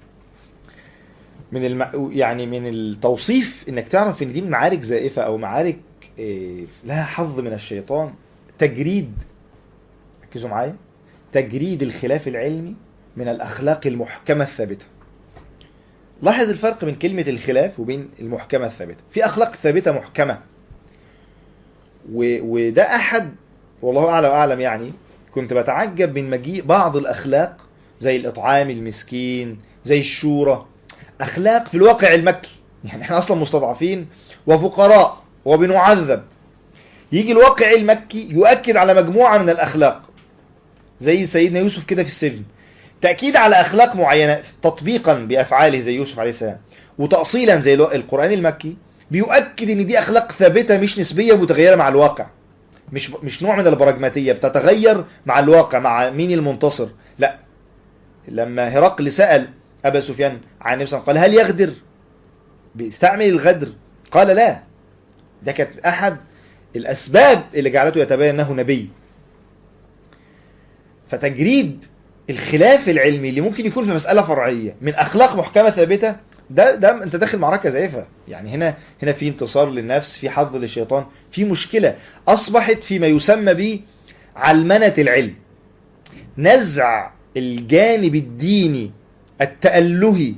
من الم... يعني من التوصيف، انك تعرف ان دي معارك زائفة او معارك إيه لها حظ من الشيطان. تجريد، ركزوا معايا، تجريد الخلاف العلمي من الأخلاق المحكمة الثابتة. لاحظ الفرق بين كلمة الخلاف وبين المحكمة الثابتة. في أخلاق ثابتة محكمة، و... وده أحد، والله أعلى وأعلم، يعني كنت بتعجب من مجيء بعض الأخلاق زي الإطعام المسكين، زي الشورى، أخلاق في الواقع المكي. يعني احنا أصلا مستضعفين وفقراء وبنعذب، يجي الواقع المكي يؤكد على مجموعة من الأخلاق زي سيدنا يوسف كده في السجن، تأكيد على أخلاق معينة تطبيقا بأفعاله زي يوسف عليه السلام، وتأصيلا زي القرآن المكي بيؤكد ان دي أخلاق ثابتة مش نسبية متغيرة مع الواقع، مش مش نوع من البراجماتية بتتغير مع الواقع مع مين المنتصر. لا، لما هرقل سأل أبا سفيان عن نفسه قال هل يغدر، بيستعمل الغدر؟ قال لا. ده كانت أحد الأسباب اللي جعلته يتبين أنه نبي. فتجريد الخلاف العلمي اللي ممكن يكون في مسألة فرعية من أخلاق محكمة ثابتة، ده ده أنت داخل معركة زائفة. يعني هنا هنا في انتصار للنفس، في حظ للشيطان، في مشكلة أصبحت فيما يسمى به علمنة العلم، نزع الجانب الديني التألهي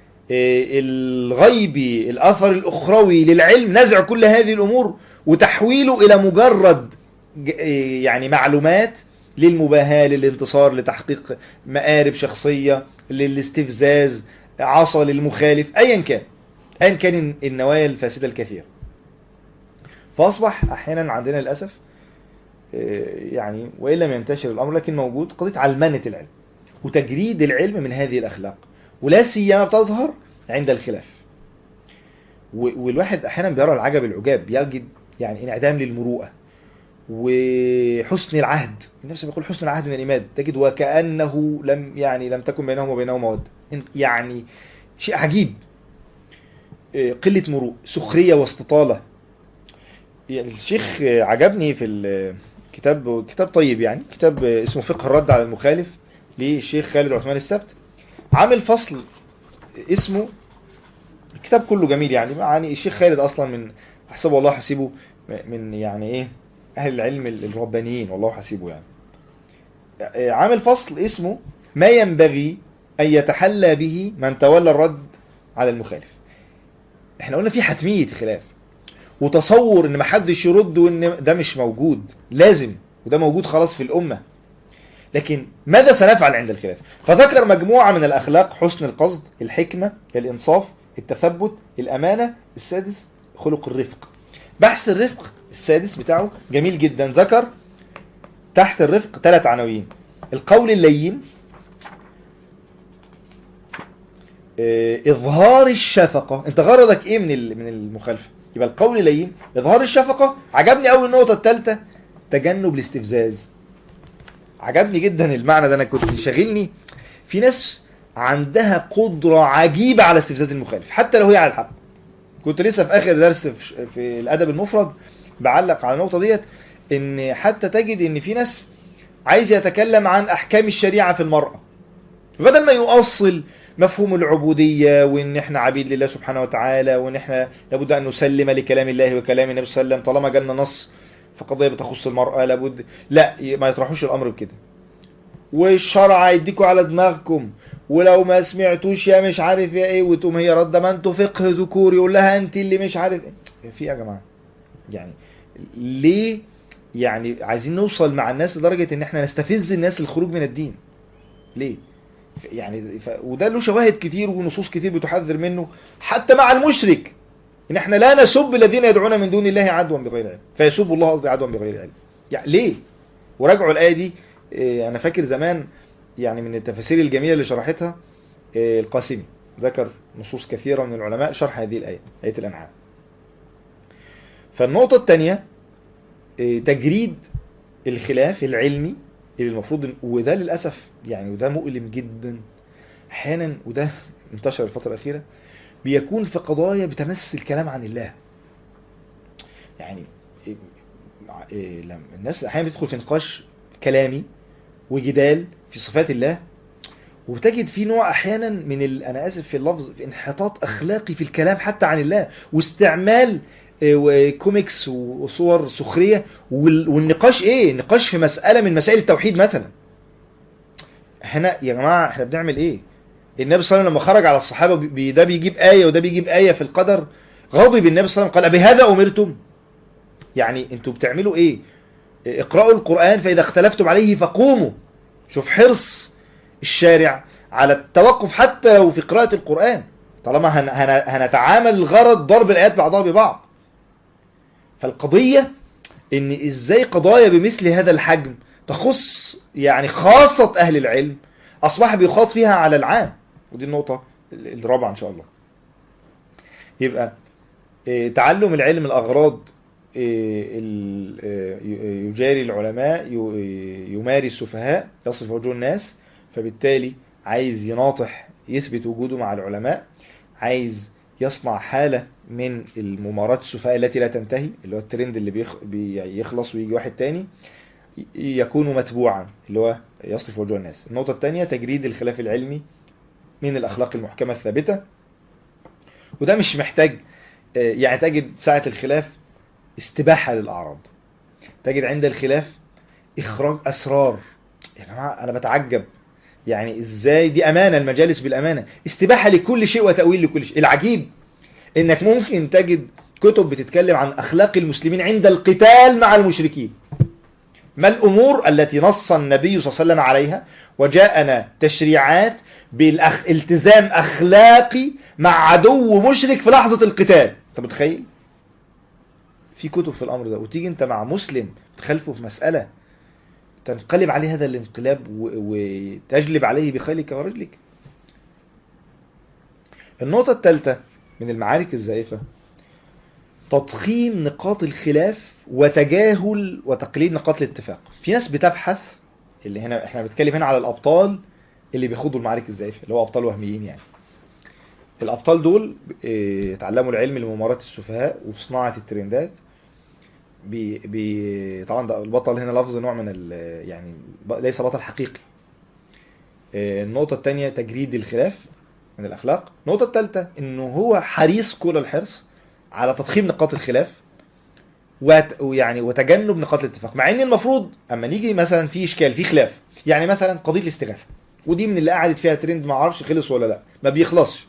الغيبي الأثر الأخروي للعلم، نزع كل هذه الأمور وتحويله إلى مجرد يعني معلومات للمباهاة، للانتصار، لتحقيق مآرب شخصية، للاستفزاز، عصا للمخالف، أيا كان أيا كان النوايا الفاسدة الكثيرة. فأصبح أحيانا عندنا للأسف يعني، وإن لم ينتشر الأمر لكن موجود، قضية علمنة العلم. وتجريد العلم من هذه الأخلاق، ولا سيما بتظهر عند الخلاف. والواحد أحيانا بيرى العجب العجاب، يجد يعني انعدام للمروءة وحسن العهد. النفس بيقول حسن العهد من الإيمان، تجد وكأنه لم يعني لم تكن بينهم وبينهم مودة، يعني شيء عجيب. قلة مروءة، سخرية واستطالة. يعني الشيخ عجبني في الكتاب، كتاب طيب يعني، كتاب اسمه فقه الرد على المخالف للشيخ خالد عثمان السبت، عامل فصل اسمه، الكتاب كله جميل يعني. يعني الشيخ خالد اصلا من حسبه الله حسيبه من يعني ايه اهل العلم الربانيين، والله حسيبه يعني. عامل فصل اسمه ما ينبغي ان يتحلى به من تولى الرد على المخالف. احنا قلنا في حتمية خلاف، وتصور ان محدش يرد، وان ده مش موجود، لازم، وده موجود خلاص في الامة. لكن ماذا سنفعل عند الخلاف؟ فذكر مجموعة من الاخلاق: حسن القصد، الحكمة، الانصاف، التثبت، الامانة. السادس خلق الرفق. بحث الرفق السادس بتاعه جميل جدا، ذكر تحت الرفق ثلاث عناوين: القول اللين، اظهار الشفقة. انت غرضك ايه من من المخالفة؟ يبقى القول اللين، اظهار الشفقة. عجبني اول النقطة الثالثة، تجنب الاستفزاز. عجبني جدا المعنى ده، انا كنت شاغلني في ناس عندها قدرة عجيبة على استفزاز المخالف حتى لو هي على الحق. كنت لسه في اخر درس في الادب المفرد بعلق على النقطة ديت، ان حتى تجد ان في ناس عايز يتكلم عن احكام الشريعة في المرأة، بدل ما يؤصل مفهوم العبودية، وان احنا عبيد لله سبحانه وتعالى، وان احنا لابد ان نسلم لكلام الله وكلام النبي صلى الله عليه وسلم، طالما جالنا نص في قضية بتخص المرأة لابد، لا ما يطرحوش الامر بكده. والشرع يديكوا على دماغكم، ولو ما سمعتوش يا مش عارف يا ايه، وتقوم هي رد ما انتوا فقه ذكوري، يقول لها انت اللي مش عارف ايه. في يا جماعة يعني ليه يعني عايزين نوصل مع الناس لدرجة ان احنا نستفز الناس للخروج من الدين؟ ليه يعني؟ ف... وده له شواهد كتير ونصوص كتير بتحذر منه، حتى مع المشرك، ان احنا لا نسب الذين يدعون من دون الله عدوا بغير علم، فيسب الله قصدي عدوا بغير علم. يعني ليه؟ وراجعوا الآية دي. اه انا فاكر زمان يعني من التفاسير الجميلة اللي شرحتها اه القاسمي، ذكر نصوص كثيرة من العلماء شرح هذه الآية، آية الأنعام. فالنقطة الثانية اه تجريد الخلاف العلمي اللي المفروض، وده للأسف يعني وده مؤلم جدا احيانا، وده انتشر الفترة الأخيرة، بيكون في قضايا بتمس الكلام عن الله. يعني لما الناس احيانا بتدخل في نقاش كلامي وجدال في صفات الله، وتجد في نوع احيانا من ال... انا اسف في اللفظ، في انحطاط اخلاقي في الكلام حتى عن الله، واستعمال كوميكس وصور سخرية، والنقاش ايه؟ النقاش في مسألة من مسائل التوحيد مثلا. احنا يا جماعة احنا بنعمل ايه؟ النبي صلى الله عليه وسلم لما خرج على الصحابة بي ده بيجيب آية وده بيجيب آية في القدر، غضب النبي صلى الله عليه وسلم قال بهذا أمرتم؟ يعني انتوا بتعملوا ايه؟ اقرأوا القرآن فإذا اختلفتم عليه فقوموا. شوف حرص الشارع على التوقف حتى لو في قراءة القرآن، طالما هن هن هنتعامل الغرض ضرب الآيات بعضها ببعض. فالقضية ان ازاي قضايا بمثل هذا الحجم تخص يعني خاصة اهل العلم اصبح بيخاط فيها على العام. ودي النقطة الرابعة ان شاء الله. يبقى تعلم العلم الاغراض يجاري العلماء يماري السفهاء يصف وجوه الناس، فبالتالي عايز يناطح يثبت وجوده مع العلماء، عايز يصنع حالة من الممارات السفهاء التي لا تنتهي، اللي هو الترند اللي بيخ... بيخلص ويجي واحد تاني يكون متبوعا، اللي هو يصف وجوه الناس. النقطة الثانية تجريد الخلاف العلمي من الأخلاق المحكمة الثابتة، وده مش محتاج يعني تجد ساعة الخلاف استباحة للأعراض، تجد عند الخلاف إخراج أسرار. يا جماعة أنا بتعجب يعني إزاي دي أمانة، المجالس بالأمانة، استباحة لكل شيء وتأويل لكل شيء. العجيب إنك ممكن تجد كتب بتتكلم عن أخلاق المسلمين عند القتال مع المشركين. ما الأمور التي نص النبي صلى الله عليه وسلم عليها وجاءنا تشريعات بالالتزام أخلاقي مع عدو مشرك في لحظة القتال؟ أنت متخيل؟ في كتب في الأمر ده، وتيجي أنت مع مسلم تخالفه في مسألة تنقلب عليه هذا الانقلاب وتجلب عليه بخيلك ورجلك. النقطة الثالثة من المعارك الزائفة تضخيم نقاط الخلاف وتجاهل وتقليل نقاط الاتفاق. في ناس بتبحث، اللي هنا احنا بنتكلم هنا على الأبطال اللي بيخوضوا المعارك الزائفة، اللي هو أبطال وهميين. يعني الأبطال دول اتعلموا العلم لممارسة السفهاء وصناعة الترندات. بي بي طبعا ده البطل هنا لفظ نوع من ال يعني ليس بطل حقيقي. النقطة الثانية تجريد الخلاف من الأخلاق. النقطة الثالثة إنه هو حريص كل الحرص على تضخيم نقاط الخلاف ويعني وتجنب نقاط الاتفاق، مع ان المفروض اما نيجي مثلا في اشكال في خلاف، يعني مثلا قضيه الاستغاثه، ودي من اللي قعدت فيها ترند ما اعرفش خلص ولا لا، ما بيخلصش.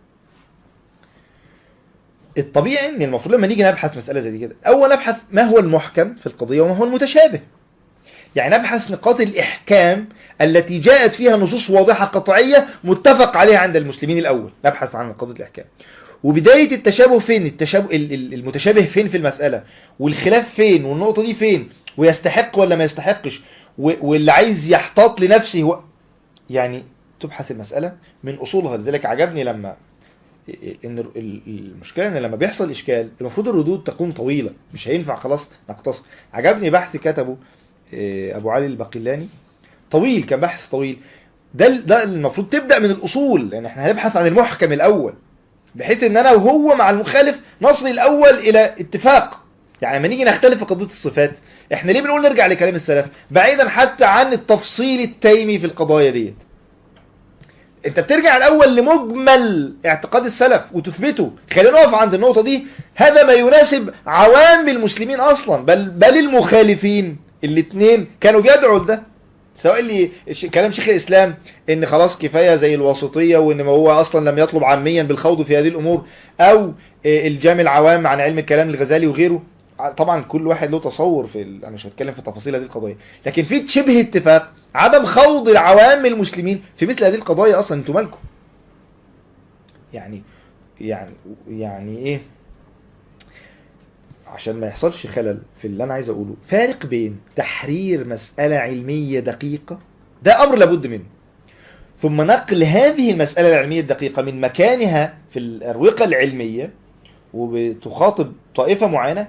الطبيعي ان المفروض لما نيجي نبحث مساله زي دي كده، اول نبحث ما هو المحكم في القضيه وما هو المتشابه. يعني نبحث نقاط الاحكام التي جاءت فيها نصوص واضحه قطعيه متفق عليها عند المسلمين الاول، نبحث عن نقاط الاحكام. وبداية التشابه فين، التشابه المتشابه فين في المسألة، والخلاف فين، والنقطة دي فين، ويستحق ولا ما يستحقش، واللي عايز يحتاط لنفسه هو يعني تبحث المسألة من أصولها. لذلك عجبني لما إن المشكلة إن لما بيحصل إشكال المفروض الردود تكون طويلة، مش هينفع خلاص نقتصر. عجبني بحث كتبه أبو علي البقلاني، طويل، كان بحث طويل. ده ده المفروض تبدأ من الأصول، لأن احنا هنبحث عن المحكم الأول، بحيث ان انا وهو مع المخالف نصل الاول الى اتفاق. يعني لما نيجي نختلف في قضية الصفات، احنا ليه بنقول نرجع لكلام السلف بعيدا حتى عن التفصيل التيمي في القضايا ديت؟ انت بترجع الاول لمجمل اعتقاد السلف وتثبته. خلينا نقف عند النقطة دي، هذا ما يناسب عوام المسلمين اصلا، بل بل المخالفين الاثنين كانوا بيدعوا لده. سواء اللي كلام شيخ الإسلام ان خلاص كفاية زي الواسطية، وان هو اصلا لم يطلب عاميا بالخوض في هذه الامور، او الجامع العوام عن علم الكلام الغزالي وغيره. طبعا كل واحد له تصور في ال... انا مش هتكلم في تفاصيل هذه القضايا، لكن في شبه اتفاق عدم خوض العوام المسلمين في مثل هذه القضايا. اصلا انتوا مالكم يعني يعني يعني ايه؟ عشان ما يحصلش خلل في اللي انا عايز اقوله، فارق بين تحرير مسألة علمية دقيقة، ده امر لابد منه، ثم نقل هذه المسألة العلمية الدقيقة من مكانها في الأروقة العلمية وبتخاطب طائفة معينة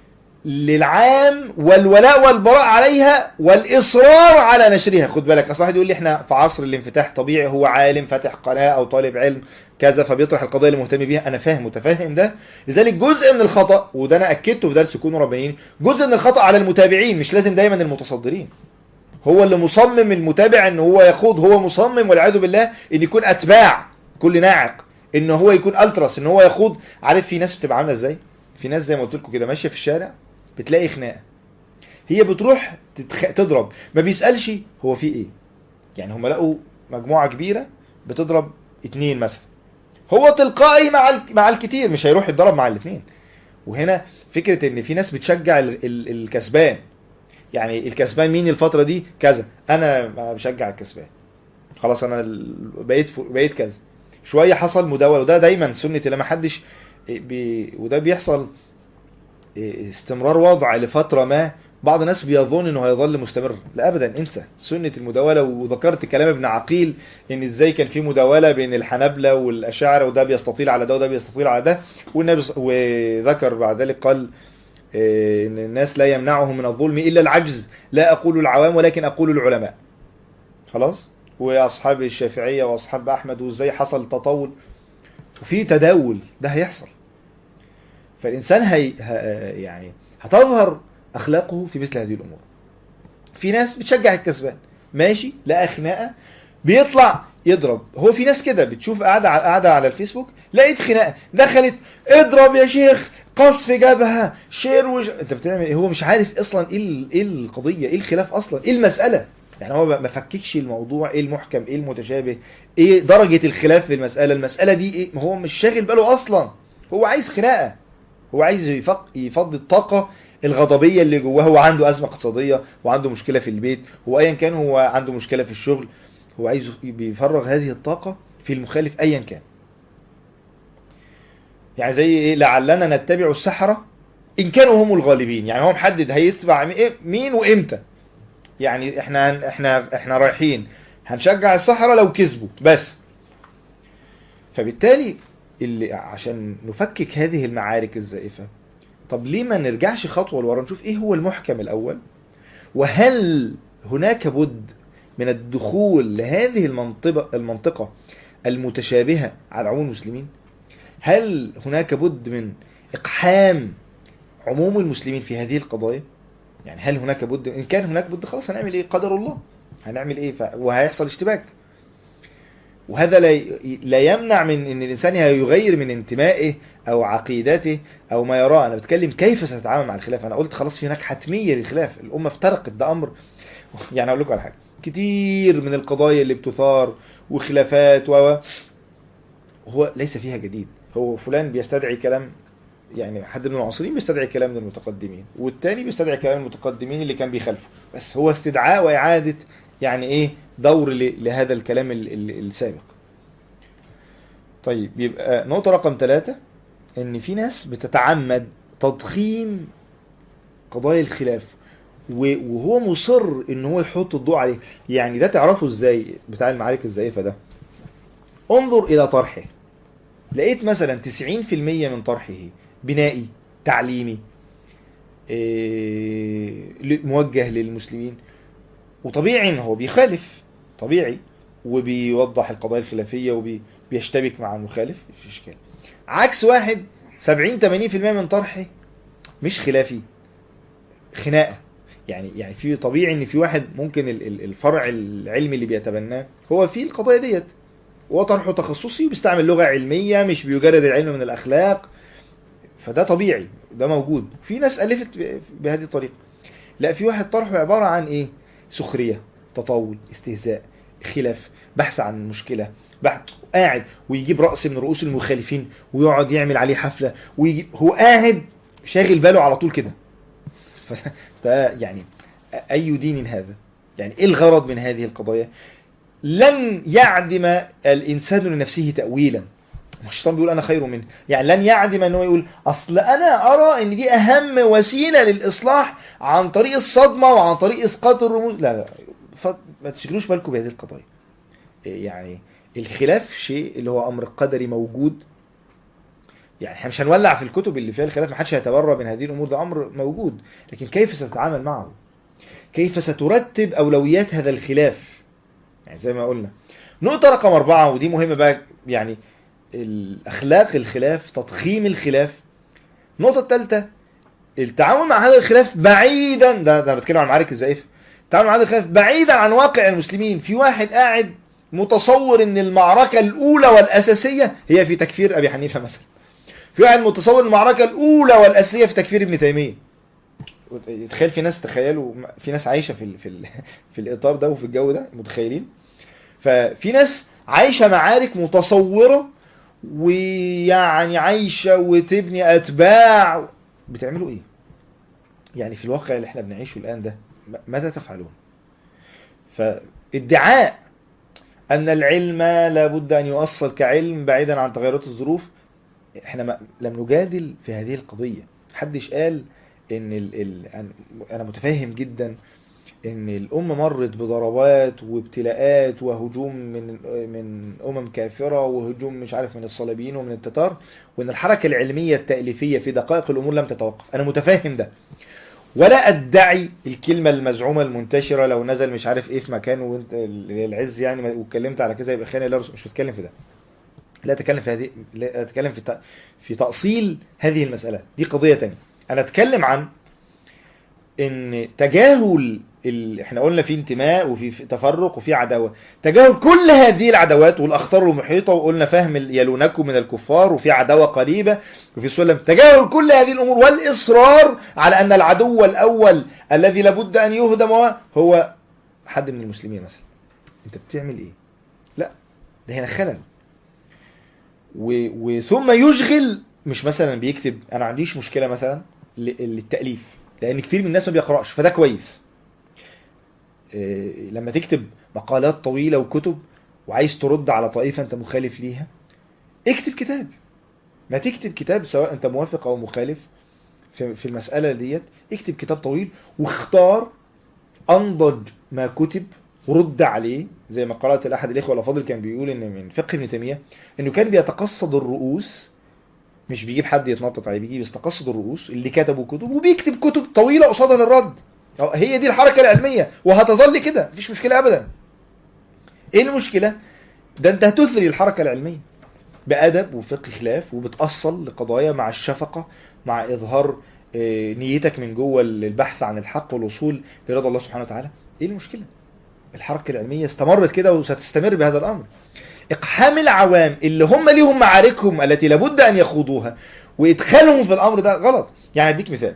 للعام والولاء والبراء عليها والإصرار على نشرها. خد بالك، أصلا واحد يقول لي احنا في عصر الانفتاح، طبيعي هو عالم فاتح قناة أو طالب علم كذا فبيطرح القضايا اللي مهتم بيها. أنا فاهم متفهم ده. لذلك جزء من الخطأ، وده أنا أكدته في درس كونوا ربانيين، جزء من الخطأ على المتابعين، مش لازم دايما المتصدرين. هو اللي مصمم المتابع ان هو يخوض، هو مصمم والعياذ بالله ان يكون اتباع كل ناعق، ان هو يكون التراس، ان هو يخوض. عارف في ناس بتبقى عامله ازاي؟ في ناس زي ما قلت لكم كده ماشيه في الشارع بتلاقي خناقه، هي بتروح تتخ... تضرب، ما بيسالش هو في ايه. يعني هم لقوا مجموعه كبيره بتضرب اتنين مثلا، هو تلقائي مع ال... مع الكتير، مش هيروح يتضرب مع الاثنين. وهنا فكره ان في ناس بتشجع ال... ال... الكسبان. يعني الكسبان مين الفترة دي؟ كذا، انا بشجع الكسبان، خلاص انا بقيت بقيت كذا. شوية حصل مداولة، وده دايما سنة لما حدش بي... وده بيحصل استمرار وضع لفترة ما. بعض الناس بيظن انه هيظل مستمر، لا ابدا، انسى سنة المداولة. وذكرت كلام ابن عقيل ان ازاي كان في مداولة بين الحنابلة والاشاعرة، وده بيستطيل على ده وده بيستطيل على ده. والنبي وذكر بعد ذلك قال ان الناس لا يمنعهم من الظلم الا العجز، لا اقول العوام ولكن اقول العلماء. خلاص. واصحاب الشافعية واصحاب احمد، وازاي حصل تطول وفي تداول، ده هيحصل. فالانسان هي يعني هتظهر اخلاقه في مثل هذه الامور. في ناس بتشجع الكسبان، ماشي، لقى خناقه بيطلع يضرب. هو في ناس كده بتشوف قاعده على قاعده على الفيسبوك، لقيت خناقه دخلت اضرب يا شيخ، قصف جبهه، شير وش... انت بتعمل ايه؟ هو مش عارف اصلا ايه ايه القضيه، ايه الخلاف اصلا، ايه المساله. يعني هو ما فككش الموضوع، ايه المحكم، ايه المتشابه، ايه درجه الخلاف في المساله، المساله دي ايه. ما هو مش شاغل باله اصلا، هو عايز خناقه، هو عايز يفضي الطاقه الغضبيه اللي جواه. هو عنده ازمه اقتصاديه، وعنده مشكله في البيت، هو ايا كان، هو عنده مشكله في الشغل، هو عايز بيفرغ هذه الطاقه في المخالف ايا كان. يعني زي ايه؟ لعلنا نتبع السحرة ان كانوا هم الغالبين. يعني هو محدد هيتبع مين وامتى. يعني احنا احنا احنا رايحين هنشجع السحرة لو كسبوا بس. فبالتالي اللي عشان نفكك هذه المعارك الزائفة، طب ليه ما نرجعش خطوة لورا نشوف ايه هو المحكم الاول، وهل هناك بد من الدخول لهذه المنطقة المنطقة المتشابهة على عموم المسلمين؟ هل هناك بد من اقحام عموم المسلمين في هذه القضايا؟ يعني هل هناك بد؟ ان كان هناك بد خلاص هنعمل ايه؟ قدر الله، هنعمل ايه؟ ف... وهيحصل اشتباك. وهذا لا لا يمنع من ان الانسان يغير من انتمائه او عقيدته او ما يراه. انا بتكلم كيف ستتعامل مع الخلاف. انا قلت خلاص في هناك حتمية للخلاف، الامة افترقت، ده امر يعني. اقول لكم على حاجة، كتير من القضايا اللي بتثار وخلافات و هو ليس فيها جديد. هو فلان بيستدعي كلام، يعني حد من المعاصرين بيستدعي كلام من المتقدمين، والتاني بيستدعي كلام المتقدمين اللي كان بيخالفه، بس هو استدعاء وإعادة يعني ايه دور لهذا الكلام السابق. طيب، يبقى نقطة رقم ثلاثة، ان في ناس بتتعمد تضخيم قضايا الخلاف وهو مصر ان هو يحط الضوء عليه. يعني ده تعرفه ازاي بتاع المعارك الزائفة ده؟ انظر الى طرحه، لقيت مثلا تسعين في المية من طرحه بنائي تعليمي موجه للمسلمين، وطبيعي ان هو بيخالف، طبيعي، وبيوضح القضايا الخلافية وبيشتبك مع المخالف، مفيش اشكال. عكس واحد سبعين ثمانين في المية من طرحه مش خلافي، خناقة. يعني يعني في طبيعي ان في واحد ممكن الفرع العلمي اللي بيتبناه هو في القضايا ديت، هو طرحه تخصصي وبيستعمل لغة علمية، مش بيجرد العلم من الأخلاق، فده طبيعي، ده موجود. في ناس ألفت بهذه الطريقة. لا، في واحد طرحه عبارة عن إيه؟ سخرية، تطاول، استهزاء، خلاف، بحث عن مشكلة، بحث، قاعد ويجيب رأس من رؤوس المخالفين ويقعد يعمل عليه حفلة، ويجيب هو قاعد شاغل باله على طول كده. ده يعني أي دين هذا؟ يعني إيه الغرض من هذه القضايا؟ لن يعدم الإنسان لنفسه تأويلا. الشيطان بيقول أنا خير منه، يعني لن يعدم أنه يقول أصل أنا أرى أن دي أهم وسيلة للإصلاح عن طريق الصدمة وعن طريق إسقاط الرموز. لا لا، ما تشغلوش بالكم بهذه القضايا. يعني الخلاف شيء اللي هو أمر قدري موجود، يعني احنا مش هنولع في الكتب اللي فيها الخلاف، ما حدش هيتبرى من هذه الأمور، ده أمر موجود. لكن كيف ستتعامل معه؟ كيف سترتب أولويات هذا الخلاف؟ يعني زي ما قلنا. نقطة رقم أربعة، ودي مهمة بقى، يعني الأخلاق الخلاف، تضخيم الخلاف. النقطة الثالثة، التعامل مع هذا الخلاف بعيدا، ده ده بتكلم عن معارك الزائفة، التعامل مع هذا الخلاف بعيدا عن واقع المسلمين. في واحد قاعد متصور ان المعركة الأولى والأساسية هي في تكفير أبي حنيفة مثلا. في واحد متصور المعركة الأولى والأساسية في تكفير ابن تيمية. تخيل، في ناس، تخيلوا في ناس عايشة في ال في ال في الإطار ده وفي الجو ده، متخيلين؟ ففي ناس عايشة معارك متصورة، ويعني عايشة وتبني أتباع. بتعملوا إيه؟ يعني في الواقع اللي احنا بنعيشه الآن ده ماذا تفعلون؟ فادعاء أن العلم لابد أن يؤصل كعلم بعيدا عن تغيرات الظروف، احنا ما لم نجادل في هذه القضية. محدش قال ان ال ال انا متفهم جدا ان الامة مرت بضربات وابتلاءات وهجوم من من امم كافرة، وهجوم مش عارف من الصليبيين ومن التتار، وان الحركة العلمية التأليفية في دقائق الامور لم تتوقف. انا متفهم ده، ولا ادعي الكلمة المزعومة المنتشرة لو نزل مش عارف ايه في مكانه وانت العز يعني واتكلمت على كذا يبقى خانق. لا، مش بتكلم في ده، لا اتكلم في هذه، لا اتكلم في في تأصيل هذه المسألة، دي قضية تانية. انا اتكلم عن ان تجاهل ال... احنا قلنا في انتماء وفي تفرق وفي عداوة، تجاهل كل هذه العداوات والاخطار المحيطة، وقلنا فهم يلونكم من الكفار، وفي عداوة قريبة، وفي سلم تجاهل كل هذه الامور، والاصرار على ان العدو الاول الذي لابد ان يهدم هو حد من المسلمين مثلا. انت بتعمل ايه؟ لا، ده هنا خلل. و... وثم يشغل، مش مثلا بيكتب، انا ما عنديش مشكلة مثلا للتأليف، لان كتير من الناس ما بيقرأش، فده كويس. إيه، لما تكتب مقالات طويلة وكتب وعايز ترد على طائفة انت مخالف ليها، اكتب كتاب. ما تكتب كتاب سواء انت موافق او مخالف في المسألة ديت، اكتب كتاب طويل واختار انضج ما كتب ورد عليه، زي ما قرأت لأحد الإخوة الأفاضل كان بيقول إن من فقه ابن تيمية إنه كان بيتقصد الرؤوس، مش بيجيب حد يتنطط عليه، بيجيب يستقصد الرؤوس اللي كتبوا كتب وبيكتب كتب طويلة قصادها للرد. هي دي الحركة العلمية وهتظل كده، مفيش مشكلة أبدا. إيه المشكلة؟ ده أنت هتثري الحركة العلمية بأدب وفقه خلاف، وبتأصل لقضايا مع الشفقة، مع إظهار نيتك من جوه البحث عن الحق والوصول لرضا الله سبحانه وتعالى. إيه المشكلة؟ الحركة العلمية استمرت كده وستستمر بهذا الأمر. إقحام العوام اللي هم ليهم معاركهم التي لابد أن يخوضوها وإدخالهم في الأمر ده غلط. يعني أديك مثال،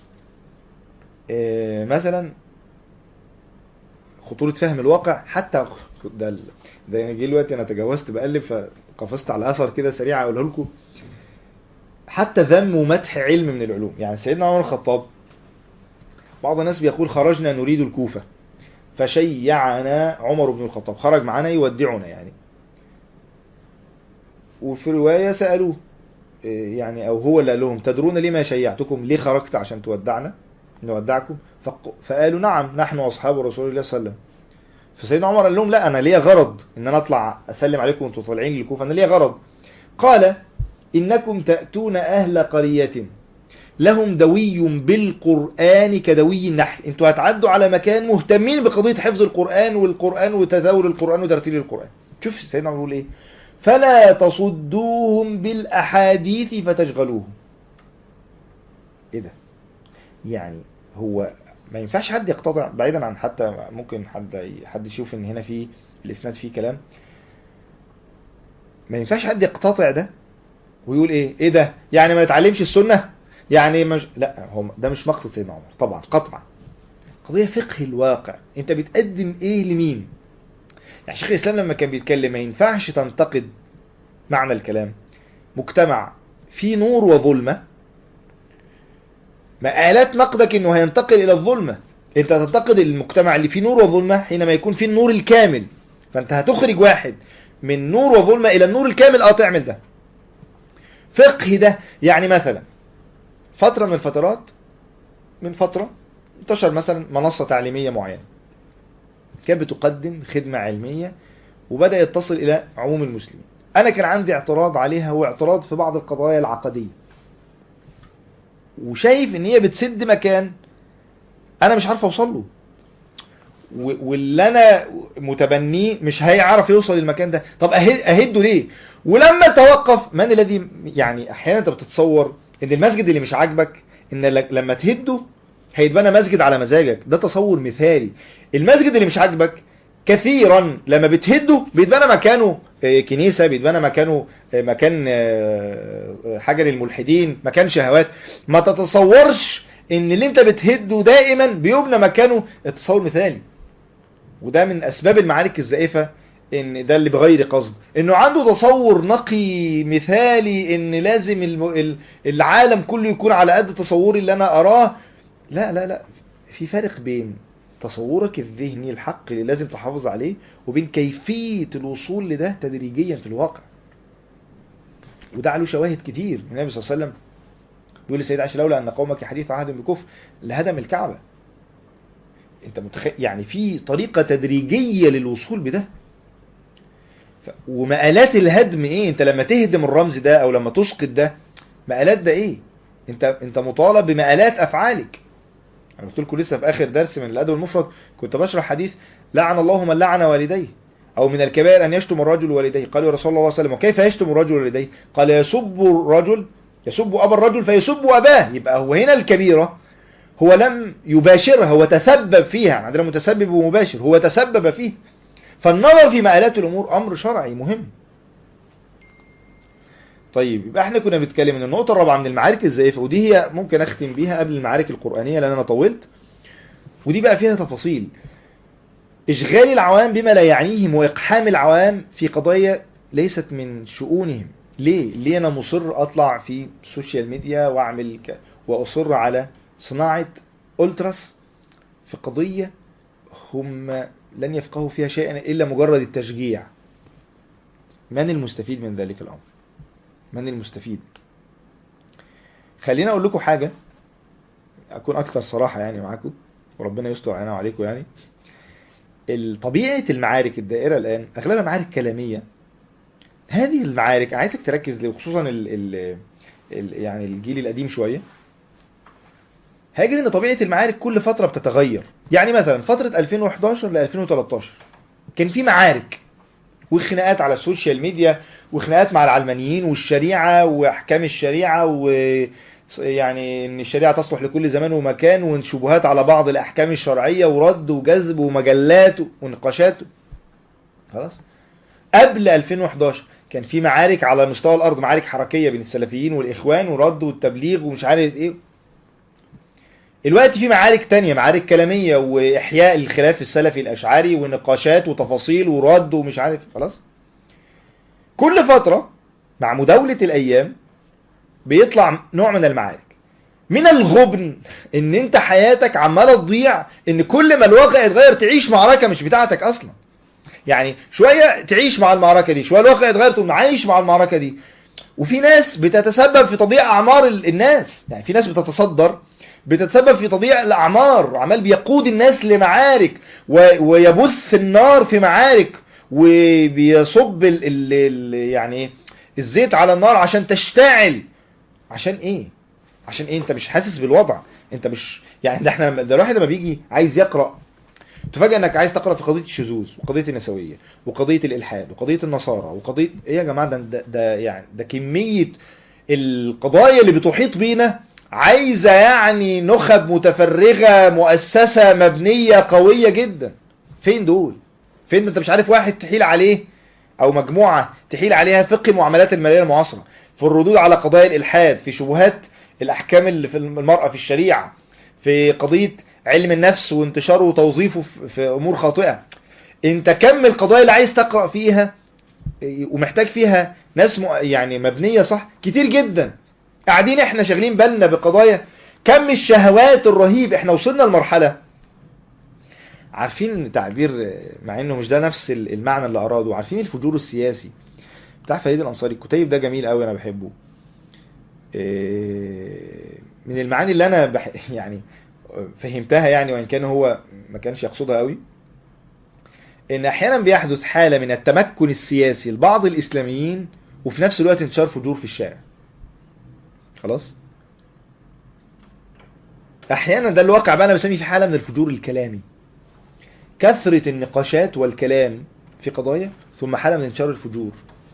إيه مثلا خطورة فهم الواقع. حتى ده ده جه الوقت أنا تجاوزت بقلب فقفزت على أثر كده سريع أقوله لكم. حتى ذم ومدح علم من العلوم. يعني سيدنا عمر الخطاب، بعض الناس بيقول خرجنا نريد الكوفة فشيعنا عمر بن الخطاب، خرج معنا يودعنا يعني. وفي رواية سألوه يعني، أو هو اللي قال لهم تدرون لما شيعتكم؟ ليه خرجت عشان تودعنا نودعكم؟ فقالوا نعم نحن أصحاب رسول الله صلى الله عليه وسلم. فسيدنا عمر قال لهم لا، أنا ليه غرض إن أنا أطلع أسلم عليكم وانتوا طالعين للكوفة، أنا ليه غرض. قال إنكم تأتون أهل قرية لهم دوي بالقرآن كدوي النحل. انتوا هتعدوا على مكان مهتمين بقضية حفظ القرآن والقرآن وتداول القرآن وترتيل القرآن. شوف سيدنا عمر يقول ايه، فلا تصدوهم بالأحاديث فتشغلوهم. ايه ده؟ يعني هو ما ينفعش حد يقتطع، بعيدا عن حتى ممكن حد حد يشوف ان هنا في الاسناد فيه كلام، ما ينفعش حد يقتطع ده ويقول ايه ايه ده يعني ما يتعلمش السنة يعني مش... لا، هو ده مش مقصد سيدنا عمر طبعا قطعا. قضية فقه الواقع، انت بتقدم ايه لمين؟ يعني شيخ الاسلام لما كان بيتكلم ما ينفعش تنتقد معنى الكلام. مجتمع فيه نور وظلمة، مآلات نقدك انه هينتقل الى الظلمة. انت هتنتقد المجتمع اللي فيه نور وظلمة حينما يكون فيه النور الكامل، فانت هتخرج واحد من نور وظلمة الى النور الكامل. اه تعمل ده فقه ده. يعني مثلا فترة من الفترات، من فترة انتشر مثلا منصة تعليمية معينة كانت بتقدم خدمة علمية وبدأ يتصل إلى عموم المسلمين. أنا كان عندي اعتراض عليها، هو اعتراض في بعض القضايا العقدية، وشايف إن هي بتسد مكان أنا مش عارف أوصل له، واللي أنا متبنيه مش هيعرف يوصل للمكان ده. طب أهده ليه؟ ولما توقف، من الذي يعني أحيانا أنت بتتصور إن المسجد اللي مش عاجبك إن لما تهده هيتبنى مسجد على مزاجك. ده تصور مثالي. المسجد اللي مش عاجبك كثيرا لما بتهده بيتبنى مكانه كنيسة، بيتبنى مكانه مكان حاجة للملحدين، مكان شهوات. ما تتصورش ان اللي انت بتهده دائما بيبنى مكانه تصور مثالي. وده من اسباب المعارك الزائفة، ان ده اللي بغير قصد، انه عنده تصور نقي مثالي ان لازم العالم كله يكون على قد تصوري اللي انا اراه. لا لا لا، في فرق بين تصورك الذهني الحق اللي لازم تحافظ عليه وبين كيفية الوصول لده تدريجيا في الواقع. وده له شواهد كتير. النبي صلى الله عليه وسلم بيقول لسيدة عائشة لولا أن قومك حديث عهد بكفر لهدم الكعبة. انت متخيل؟ يعني في طريقة تدريجية للوصول بده. ف... ومآلات الهدم ايه؟ انت لما تهدم الرمز ده او لما تسقط ده، مآلات ده ايه؟ انت انت مطالب بمآلات افعالك. انا قلت لكم لسه في اخر درس من الادب المفرد كنت بشرح حديث لعن الله من لعن والديه، او من الكبائر ان يشتم الرجل والديه. قالوا يا رسول الله صلى الله عليه وسلم وكيف يشتم الرجل والديه؟ قال يسب الرجل يسب ابا الرجل فيسب اباه. يبقى هو هنا الكبيرة هو لم يباشرها، هو تسبب فيها. عندنا متسبب ومباشر، هو تسبب فيه. فالنظر في مآلات الامور امر شرعي مهم. طيب يبقى احنا كنا بنتكلم ان النقطة الرابعة من المعارك الزائفة، ودي هي ممكن اختم بيها قبل المعارك القرآنية لان انا طولت، ودي بقى فيها تفاصيل. اشغال العوام بما لا يعنيهم واقحام العوام في قضايا ليست من شؤونهم. ليه؟ ليه انا مصر اطلع في السوشيال ميديا واعمل ك... واصر على صناعة ألتراس في قضية هم لن يفقهوا فيها شيئا الا مجرد التشجيع؟ من المستفيد من ذلك الامر؟ من المستفيد؟ خلينا اقول لكم حاجة اكون اكثر صراحة يعني معاكم. وربنا يستر علينا وعليكم يعني. طبيعة المعارك الدائرة الآن أغلبها معارك كلامية. هذه المعارك عايزك تركز ليه، خصوصا ال ال ال يعني الجيل القديم شوية، هاجد ان طبيعة المعارك كل فترة بتتغير. يعني مثلا فترة ألفين وحداشر ل ألفين وتلتاشر كان في معارك وخناقات على السوشيال ميديا، وخناقات مع العلمانيين والشريعة واحكام الشريعة، ويعني ان الشريعة تصلح لكل زمان ومكان، وشبهات على بعض الاحكام الشرعية، ورد وجذب ومجلات ونقاشات. خلاص. قبل ألفين وحداشر كان في معارك على مستوى الارض، معارك حركية بين السلفيين والاخوان، ورد والتبليغ ومش عارف ايه. الوقت في معارك تانية، معارك كلامية واحياء الخلاف السلفي الاشعري، ونقاشات وتفاصيل ورد ومش عارف. خلاص. كل فترة مع مداولة الايام بيطلع نوع من المعارك. من الغبن ان انت حياتك عمالة تضيع، ان كل ما الواقع يتغير تعيش معركة مش بتاعتك اصلا. يعني شوية تعيش مع المعركة دي، شوية الواقع يتغير تقوم عايش مع المعركة دي. وفي ناس بتتسبب في تضييع اعمار الناس، يعني في ناس بتتصدر بتتسبب في تضييع الاعمار، عمال بيقود الناس لمعارك ويبث النار في معارك، وبيصب ال ال ال يعني الزيت على النار عشان تشتعل. عشان ايه؟ عشان ايه؟ انت مش حاسس بالوضع، انت مش يعني ده احنا ده الواحد لما بيجي عايز يقرأ، تفاجئ انك عايز تقرأ في قضية الشذوذ وقضية النسوية وقضية الالحاد وقضية النصارى وقضية ايه يا جماعة؟ ده, ده, ده يعني ده كمية القضايا اللي بتحيط بينا، عايزة يعني نخب متفرغة، مؤسسة مبنية قوية جدا. فين دول؟ فين؟ انت مش عارف واحد تحيل عليه او مجموعة تحيل عليها فقه معاملات المالية المعاصرة، في الردود على قضايا الالحاد، في شبهات الاحكام اللي في المرأة في الشريعة، في قضية علم النفس وانتشاره وتوظيفه في امور خاطئة. انت كم القضايا اللي عايز تقرأ فيها ومحتاج فيها ناس يعني مبنية صح كتير جدا. قاعدين احنا شغلين بالنا بقضايا، كم الشهوات الرهيب. احنا وصلنا لمرحلة، عارفين تعبير مع انه مش ده نفس المعنى اللي اراده، عارفين الفجور السياسي بتاع فريد الانصاري؟ الكتيب ده جميل قوي، انا بحبه. من المعاني اللي انا بح يعني فهمتها، يعني وان كان هو ما كانش يقصدها قوي، ان احيانا بيحدث حالة من التمكن السياسي لبعض الاسلاميين، وفي نفس الوقت انتشار فجور في الشارع. خلاص. احيانا ده الواقع بقى انا بسميه في حالة من الفجور الكلامي، كثرة النقاشات والكلام في قضايا، ثم حالة من انتشار الفجور.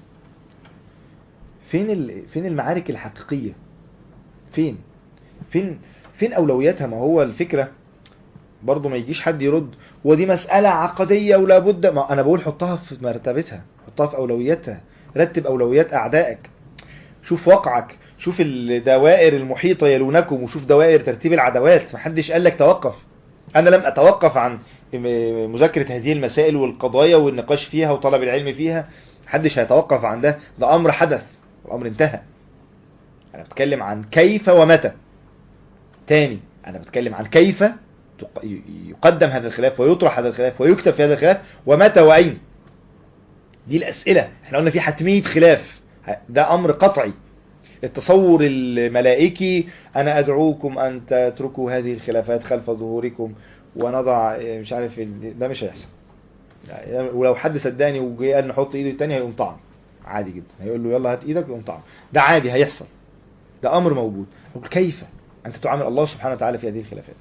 فين ال... فين المعارك الحقيقية؟ فين فين فين اولوياتها؟ ما هو الفكرة برضو ما يجيش حد يرد ودي مسألة عقدية ولا بد، ما انا بقول حطها في مرتبتها، حطها في اولوياتها، رتب اولويات اعدائك، شوف واقعك، شوف الدوائر المحيطة يلونكم، وشوف دوائر ترتيب العدوات. محدش قال لك توقف. انا لم اتوقف عن مذاكرة هذه المسائل والقضايا والنقاش فيها وطلب العلم فيها، محدش هيتوقف عن ده، ده امر حدث والامر انتهى. انا بتكلم عن كيف ومتى. تاني انا بتكلم عن كيف يقدم هذا الخلاف ويطرح هذا الخلاف ويكتب في هذا الخلاف، ومتى وأين. دي الأسئلة. احنا قلنا في حتمية خلاف، ده أمر قطعي. التصور الملائكي أنا أدعوكم أن تتركوا هذه الخلافات خلف ظهوركم ونضع مش عارف، ده مش هيحصل. ولو حد صدقني وجي قال نحط ايده التانية هيقوم طعن عادي جدا، هيقول له يلا هات ايدك ويقوم طعن. ده عادي هيحصل، ده أمر موجود. كيف أنت تعامل الله سبحانه وتعالى في هذه الخلافات؟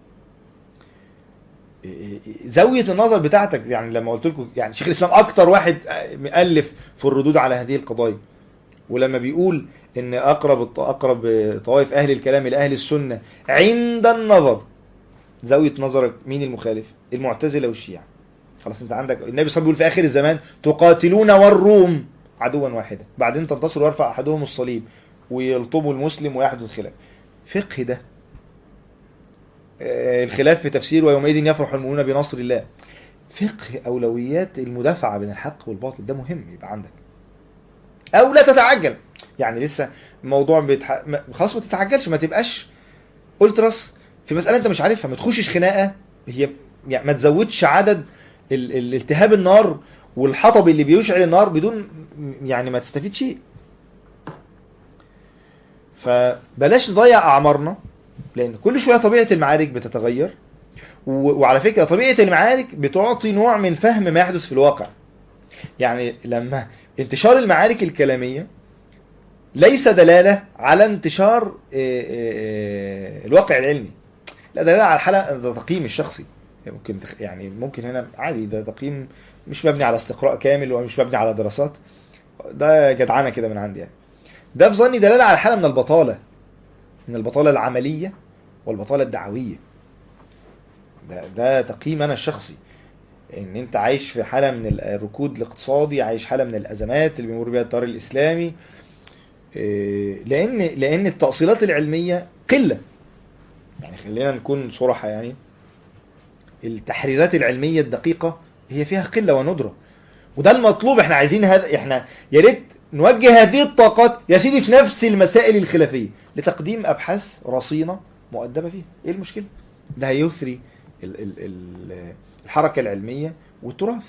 زاوية النظر بتاعتك. يعني لما قلت لكم يعني شيخ الإسلام أكتر واحد مؤلف في الردود على هذه القضايا، ولما بيقول إن أقرب أقرب طوائف أهل الكلام لأهل السنة عند النظر، زاوية نظرك مين المخالف؟ المعتزلة والشيعة. خلاص انت عندك النبي صلى الله عليه وسلم بيقول في آخر الزمان تقاتلون والروم عدوا واحدا، بعدين تنتصر ويرفع أحدهم الصليب ويلطموا المسلم ويحدث خلاف. فقه ده الخلاف في تفسير ويومئذ يفرح المؤمنون بنصر الله. فقه أولويات المدافعة بين الحق والباطل، ده مهم يبقى عندك. أو لا تتعجل، يعني لسه الموضوع بيتح... خلاص ما تتعجلش، ما تبقاش قلت راس في مسألة انت مش عارفها، ما تخشش خناقة هي يعني ما تزودش عدد ال... ال... التهاب النار والحطب اللي بيشعل النار بدون يعني ما تستفيد شيء. فبلاش نضيع أعمارنا، لأن كل شوية طبيعة المعارك بتتغير، وعلى فكرة طبيعة المعارك بتعطي نوع من فهم ما يحدث في الواقع. يعني لما انتشار المعارك الكلامية ليس دلالة على انتشار الواقع العلمي، لا دلالة على حالة ده تقييم الشخصي. ممكن يعني ممكن هنا عادي ده تقييم مش مبني على استقراء كامل ومش مبني على دراسات، ده جدعانة كده من عندي يعني. ده في ظني دلالة على حالة من البطالة، من البطالة العملية والبطالة الدعوية. ده, ده تقييم أنا الشخصي، ان انت عايش في حالة من الركود الاقتصادي، عايش حالة من الأزمات اللي بيمر بها التيار الإسلامي، لأن لأن التأصيلات العلمية قلة. يعني خلينا نكون صراحة، يعني التحريرات العلمية الدقيقة هي فيها قلة وندرة، وده المطلوب. احنا عايزين هذا، احنا يا ريت نوجه هذه الطاقات يا سيدي في نفس المسائل الخلافية لتقديم أبحاث رصينة مؤدبة فيها. ايه المشكلة؟ ده هيثري ال ال ال الحركة العلمية والتراث.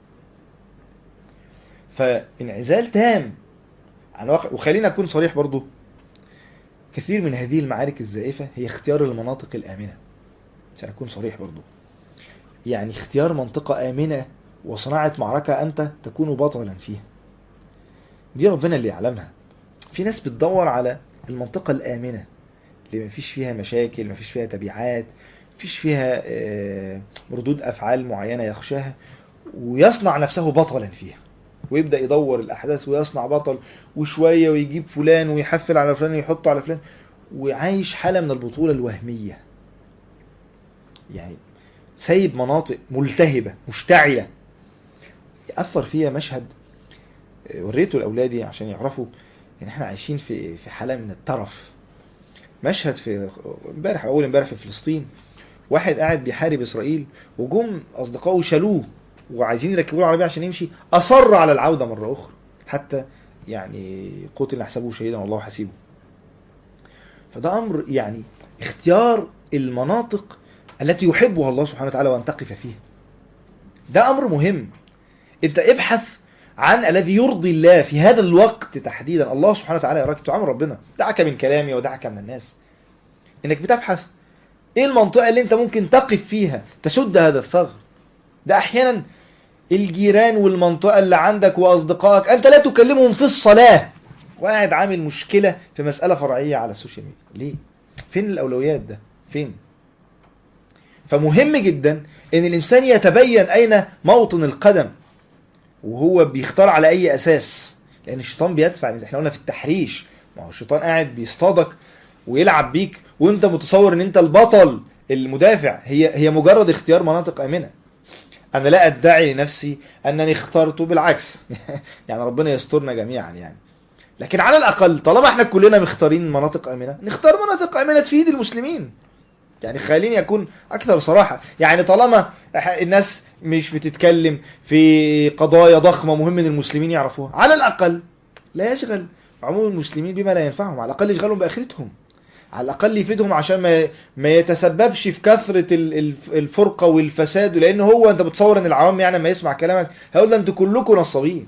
فانعزال تام عن واقع. وخلينا أكون صريح برضو، كثير من هذه المعارك الزائفة هي اختيار المناطق الآمنة. عشان أكون صريح برضو، يعني اختيار منطقة آمنة وصناعة معركة أنت تكون بطلا فيها، دي ربنا اللي يعلمها. في ناس بتدور على المنطقة الآمنة اللي ما فيش فيها مشاكل، ما فيش فيها تبعات، ما فيش فيها ردود أفعال معينة يخشاها، ويصنع نفسه بطلا فيها، ويبدأ يدور الأحداث ويصنع بطل، وشوية ويجيب فلان ويحفل على فلان ويحطه على فلان، وعايش حالة من البطولة الوهمية. يعني سايب مناطق ملتهبة مشتعلة يأثر فيها مشهد وريته لأولادي عشان يعرفوا ان احنا عايشين في في حالة من الترف. مشهد في امبارح اول امبارح في فلسطين، واحد قاعد بيحارب اسرائيل وجم اصدقائه شالوه وعايزين يركبوه العربية عشان يمشي، اصر على العودة مرة اخرى حتى يعني قتل نحسبه شهيدا والله حسيبه. فده امر، يعني اختيار المناطق التي يحبها الله سبحانه وتعالى وان تقف فيها، ده امر مهم. انت ابحث عن الذي يرضي الله في هذا الوقت تحديدا. الله سبحانه وتعالى يراك تعامل ربنا، دعك من كلامي ودعك من الناس، انك بتبحث ايه المنطقة اللي انت ممكن تقف فيها تسد هذا الثغر. ده احيانا الجيران والمنطقة اللي عندك واصدقائك انت لا تكلمهم في الصلاة، وقاعد عامل مشكلة في مسألة فرعية على السوشيال ميديا. ليه؟ فين الاولويات؟ ده فين؟ فمهم جدا ان الانسان يتبين اين موطن القدم وهو بيختار على اي اساس، لان الشيطان بيدفع. احنا قلنا في التحريش، ما هو الشيطان قاعد بيصطادك ويلعب بيك وانت متصور ان انت البطل المدافع. هي هي مجرد اختيار مناطق امنه. انا لا ادعي لنفسي انني اخترته، بالعكس يعني ربنا يسترنا جميعا يعني. لكن على الاقل طالما احنا كلنا مختارين مناطق امنه، نختار مناطق امنه تفيد المسلمين. يعني خليني اكون اكثر صراحة، يعني طالما الناس مش بتتكلم في قضايا ضخمة مهم ان المسلمين يعرفوها، على الاقل لا يشغل عموم المسلمين بما لا ينفعهم، على الاقل يشغلهم باخرتهم، على الاقل يفيدهم عشان ما ما يتسببش في كثرة الفرقة والفساد. لان هو انت بتصور ان العوام يعني ما يسمع كلامك هيقول انتوا كلكم نصابين.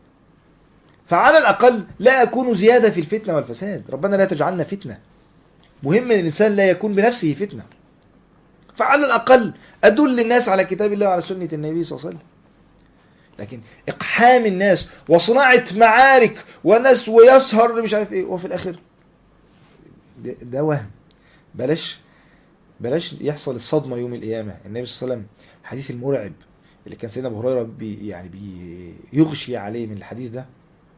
فعلى الاقل لا اكون زيادة في الفتنة والفساد. ربنا لا تجعلنا فتنة. مهم ان الانسان لا يكون بنفسه فتنة. فعلى الأقل أدل الناس على كتاب الله وعلى سنة النبي صلى الله عليه وسلم. لكن إقحام الناس وصناعة معارك وناس ويسهر مش عارف إيه، وفي الآخر ده وهم. بلاش بلاش يحصل الصدمة يوم القيامة. النبي صلى الله عليه وسلم الحديث المرعب اللي كان سيدنا أبو هريرة بي يعني بيغشي عليه من الحديث ده،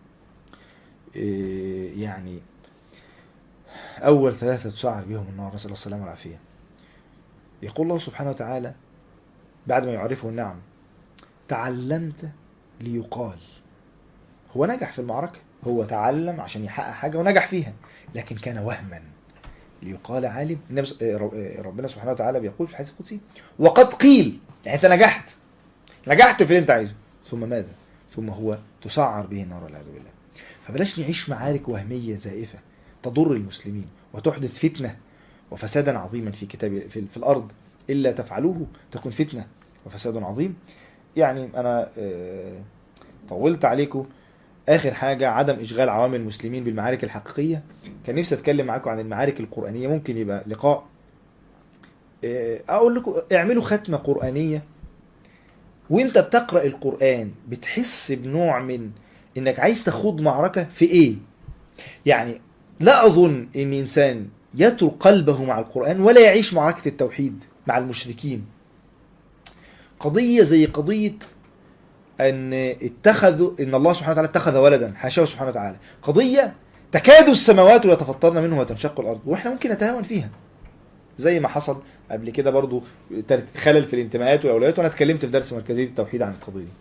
يعني أول ثلاثة تسعر بهم النار، نسأل الله السلامة والعافية. يقول الله سبحانه وتعالى بعد ما يعرفه النعم: تعلمت ليقال. هو نجح في المعركة، هو تعلم عشان يحقق حاجة ونجح فيها، لكن كان وهما. ليقال عالم. ربنا سبحانه وتعالى بيقول في الحديث القدسي: وقد قيل. يعني انت نجحت نجحت في اللي انت عايزه، ثم ماذا؟ ثم هو تسعر به النار والعياذ بالله. فبلاش نعيش معارك وهمية زائفة تضر المسلمين وتحدث فتنة وفسادا عظيما في كتاب في, في الأرض. إلا تفعلوه تكون فتنة وفساد عظيم. يعني أنا طولت عليكم. آخر حاجة عدم إشغال عوام المسلمين بالمعارك الحقيقية. كان نفسي أتكلم معاكم عن المعارك القرآنية، ممكن يبقى لقاء اقول لكم اعملوا ختمة قرآنية، وانت بتقرأ القرآن بتحس بنوع من انك عايز تخوض معركة في ايه. يعني لا اظن ان انسان يترك قلبه مع القرآن ولا يعيش معركة التوحيد مع المشركين. قضية زي قضية ان اتخذوا ان الله سبحانه وتعالى اتخذ ولدا، حاشاه سبحانه وتعالى. قضية تكاد السماوات يتفطرن منه وتنشق الارض، واحنا ممكن نتهاون فيها زي ما حصل قبل كده برضو خلل في الانتماءات والاولويات، وانا اتكلمت في درس مركزية التوحيد عن القضية دي.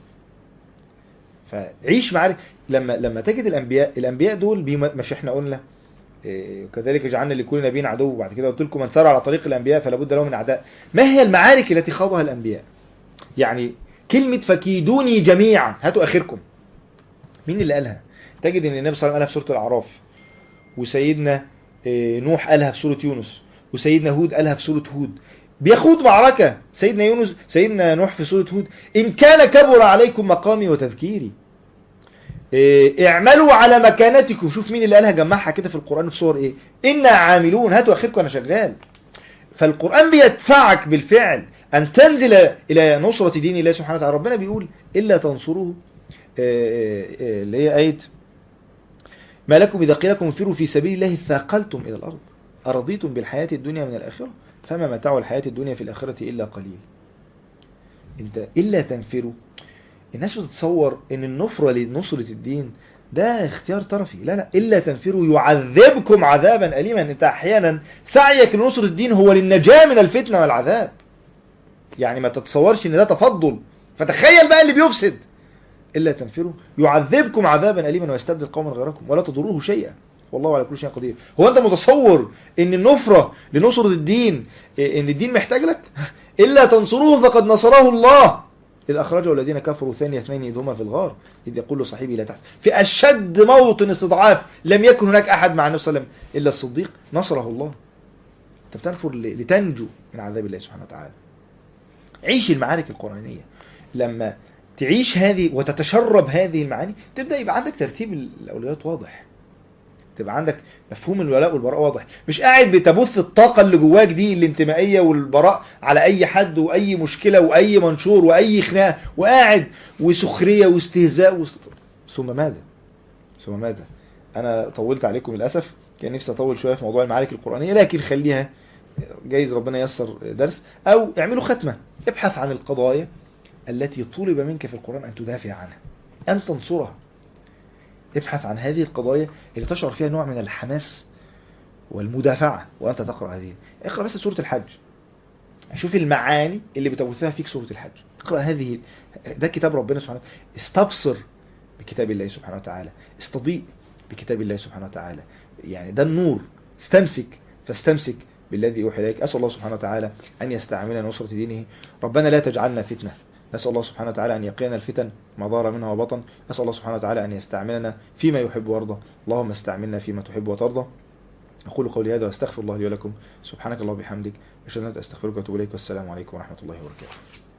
فعيش معارك لما لما تجد الانبياء الانبياء دول مش احنا قلنا وكذلك جعلنا لكل نبي عدو، وبعد كده قلت لكم من سار على طريق الانبياء فلا بد له من اعداء. ما هي المعارك التي خاضها الانبياء؟ يعني كلمة فكيدوني جميعا هاتوا اخركم، مين اللي قالها؟ تجد ان النبي صلى الله عليه وسلم قالها في سورة الاعراف، وسيدنا نوح قالها في سورة يونس، وسيدنا هود قالها في سورة هود. بيخوض معركة سيدنا يونس سيدنا نوح في سورة هود، إن كان كبر عليكم مقامي وتذكيري اعملوا على مكانتكم. شوف مين اللي قالها، جمعها كده في القرآن في صور ايه، إنا عاملون، هاتوا اخركم انا شغال. فالقرآن بيدفعك بالفعل أن تنزل إلى نصرة دين الله سبحانه وتعالى. ربنا بيقول إلا تنصروه، اللي هي آية ما لكم إذا قيل لكم انفروا في سبيل الله ثاقلتم إلى الأرض أرضيتم بالحياة الدنيا من الآخرة فما متاع الحياة الدنيا في الآخرة إلا قليل. انت إلا تنفروا، الناس بتتصور ان النفرة لنصرة الدين ده اختيار طرفي. لا لا، إلا تنفروا يعذبكم عذابا أليما. انت احيانا سعيك لنصرة الدين هو للنجاة من الفتنة والعذاب، يعني ما تتصورش ان ده تفضل. فتخيل بقى اللي بيفسد، إلا تنفروا يعذبكم عذابا أليما ويستبدل قوما غيركم ولا تضروه شيئا والله على كل شيء قدير. هو انت متصور ان النفرة لنصرة الدين ان الدين محتاج لك؟ إلا تنصروه فقد نصره الله إذ أخرجه الذين كفروا ثاني اثنين إذ هما في الغار إذ يقول له صاحبي لا تحزن. في أشد موطن استضعاف لم يكن هناك أحد مع النبي صلى الله عليه وسلم إلا الصديق، نصره الله. أنت بتنفر لتنجو من عذاب الله سبحانه وتعالى. عيش المعارك القرآنية. لما تعيش هذه وتتشرب هذه المعاني تبدأ يبقى عندك ترتيب الأولويات واضح، تبقى عندك مفهوم الولاء والبراء واضح. مش قاعد بتبث الطاقة اللي جواك دي الانتمائية والبراء على أي حد وأي مشكلة وأي منشور وأي خناقة، وقاعد وسخرية واستهزاء وست... ثم ماذا؟ ثم ماذا؟ أنا طولت عليكم للأسف، كان نفسي أطول شوية في موضوع المعارك القرآنية، لكن خليها جايز ربنا ييسر درس، أو اعملوا ختمة. ابحث عن القضايا التي طلب منك في القرآن أن تدافع عنها، أن تنصرها. ابحث عن هذه القضايا اللي تشعر فيها نوع من الحماس والمدافعة وأنت تقرأ هذه. اقرأ بس سورة الحج، شوف المعاني اللي بتبثها فيك سورة الحج. اقرأ هذه، ده كتاب ربنا سبحانه وتعالى. استبصر بكتاب الله سبحانه وتعالى، استضيء بكتاب الله سبحانه وتعالى. يعني ده النور. استمسك فاستمسك بالذي أوحي إليك. أسأل الله سبحانه وتعالى أن يستعملنا نصرة دينه. ربنا لا تجعلنا فتنة. نسأل الله سبحانه وتعالى أن يقينا الفتن ما ضار منها وبطن. أسأل الله سبحانه وتعالى أن يستعملنا فيما يحب ويرضى. اللهم استعملنا فيما تحب وترضى. أقول قولي هذا واستغفر الله لي ولكم. سبحانك الله وبحمدك، أشهد أن لا إله إلا أنت، أستغفرك وأتوب إليك، والسلام عليكم ورحمة الله وبركاته.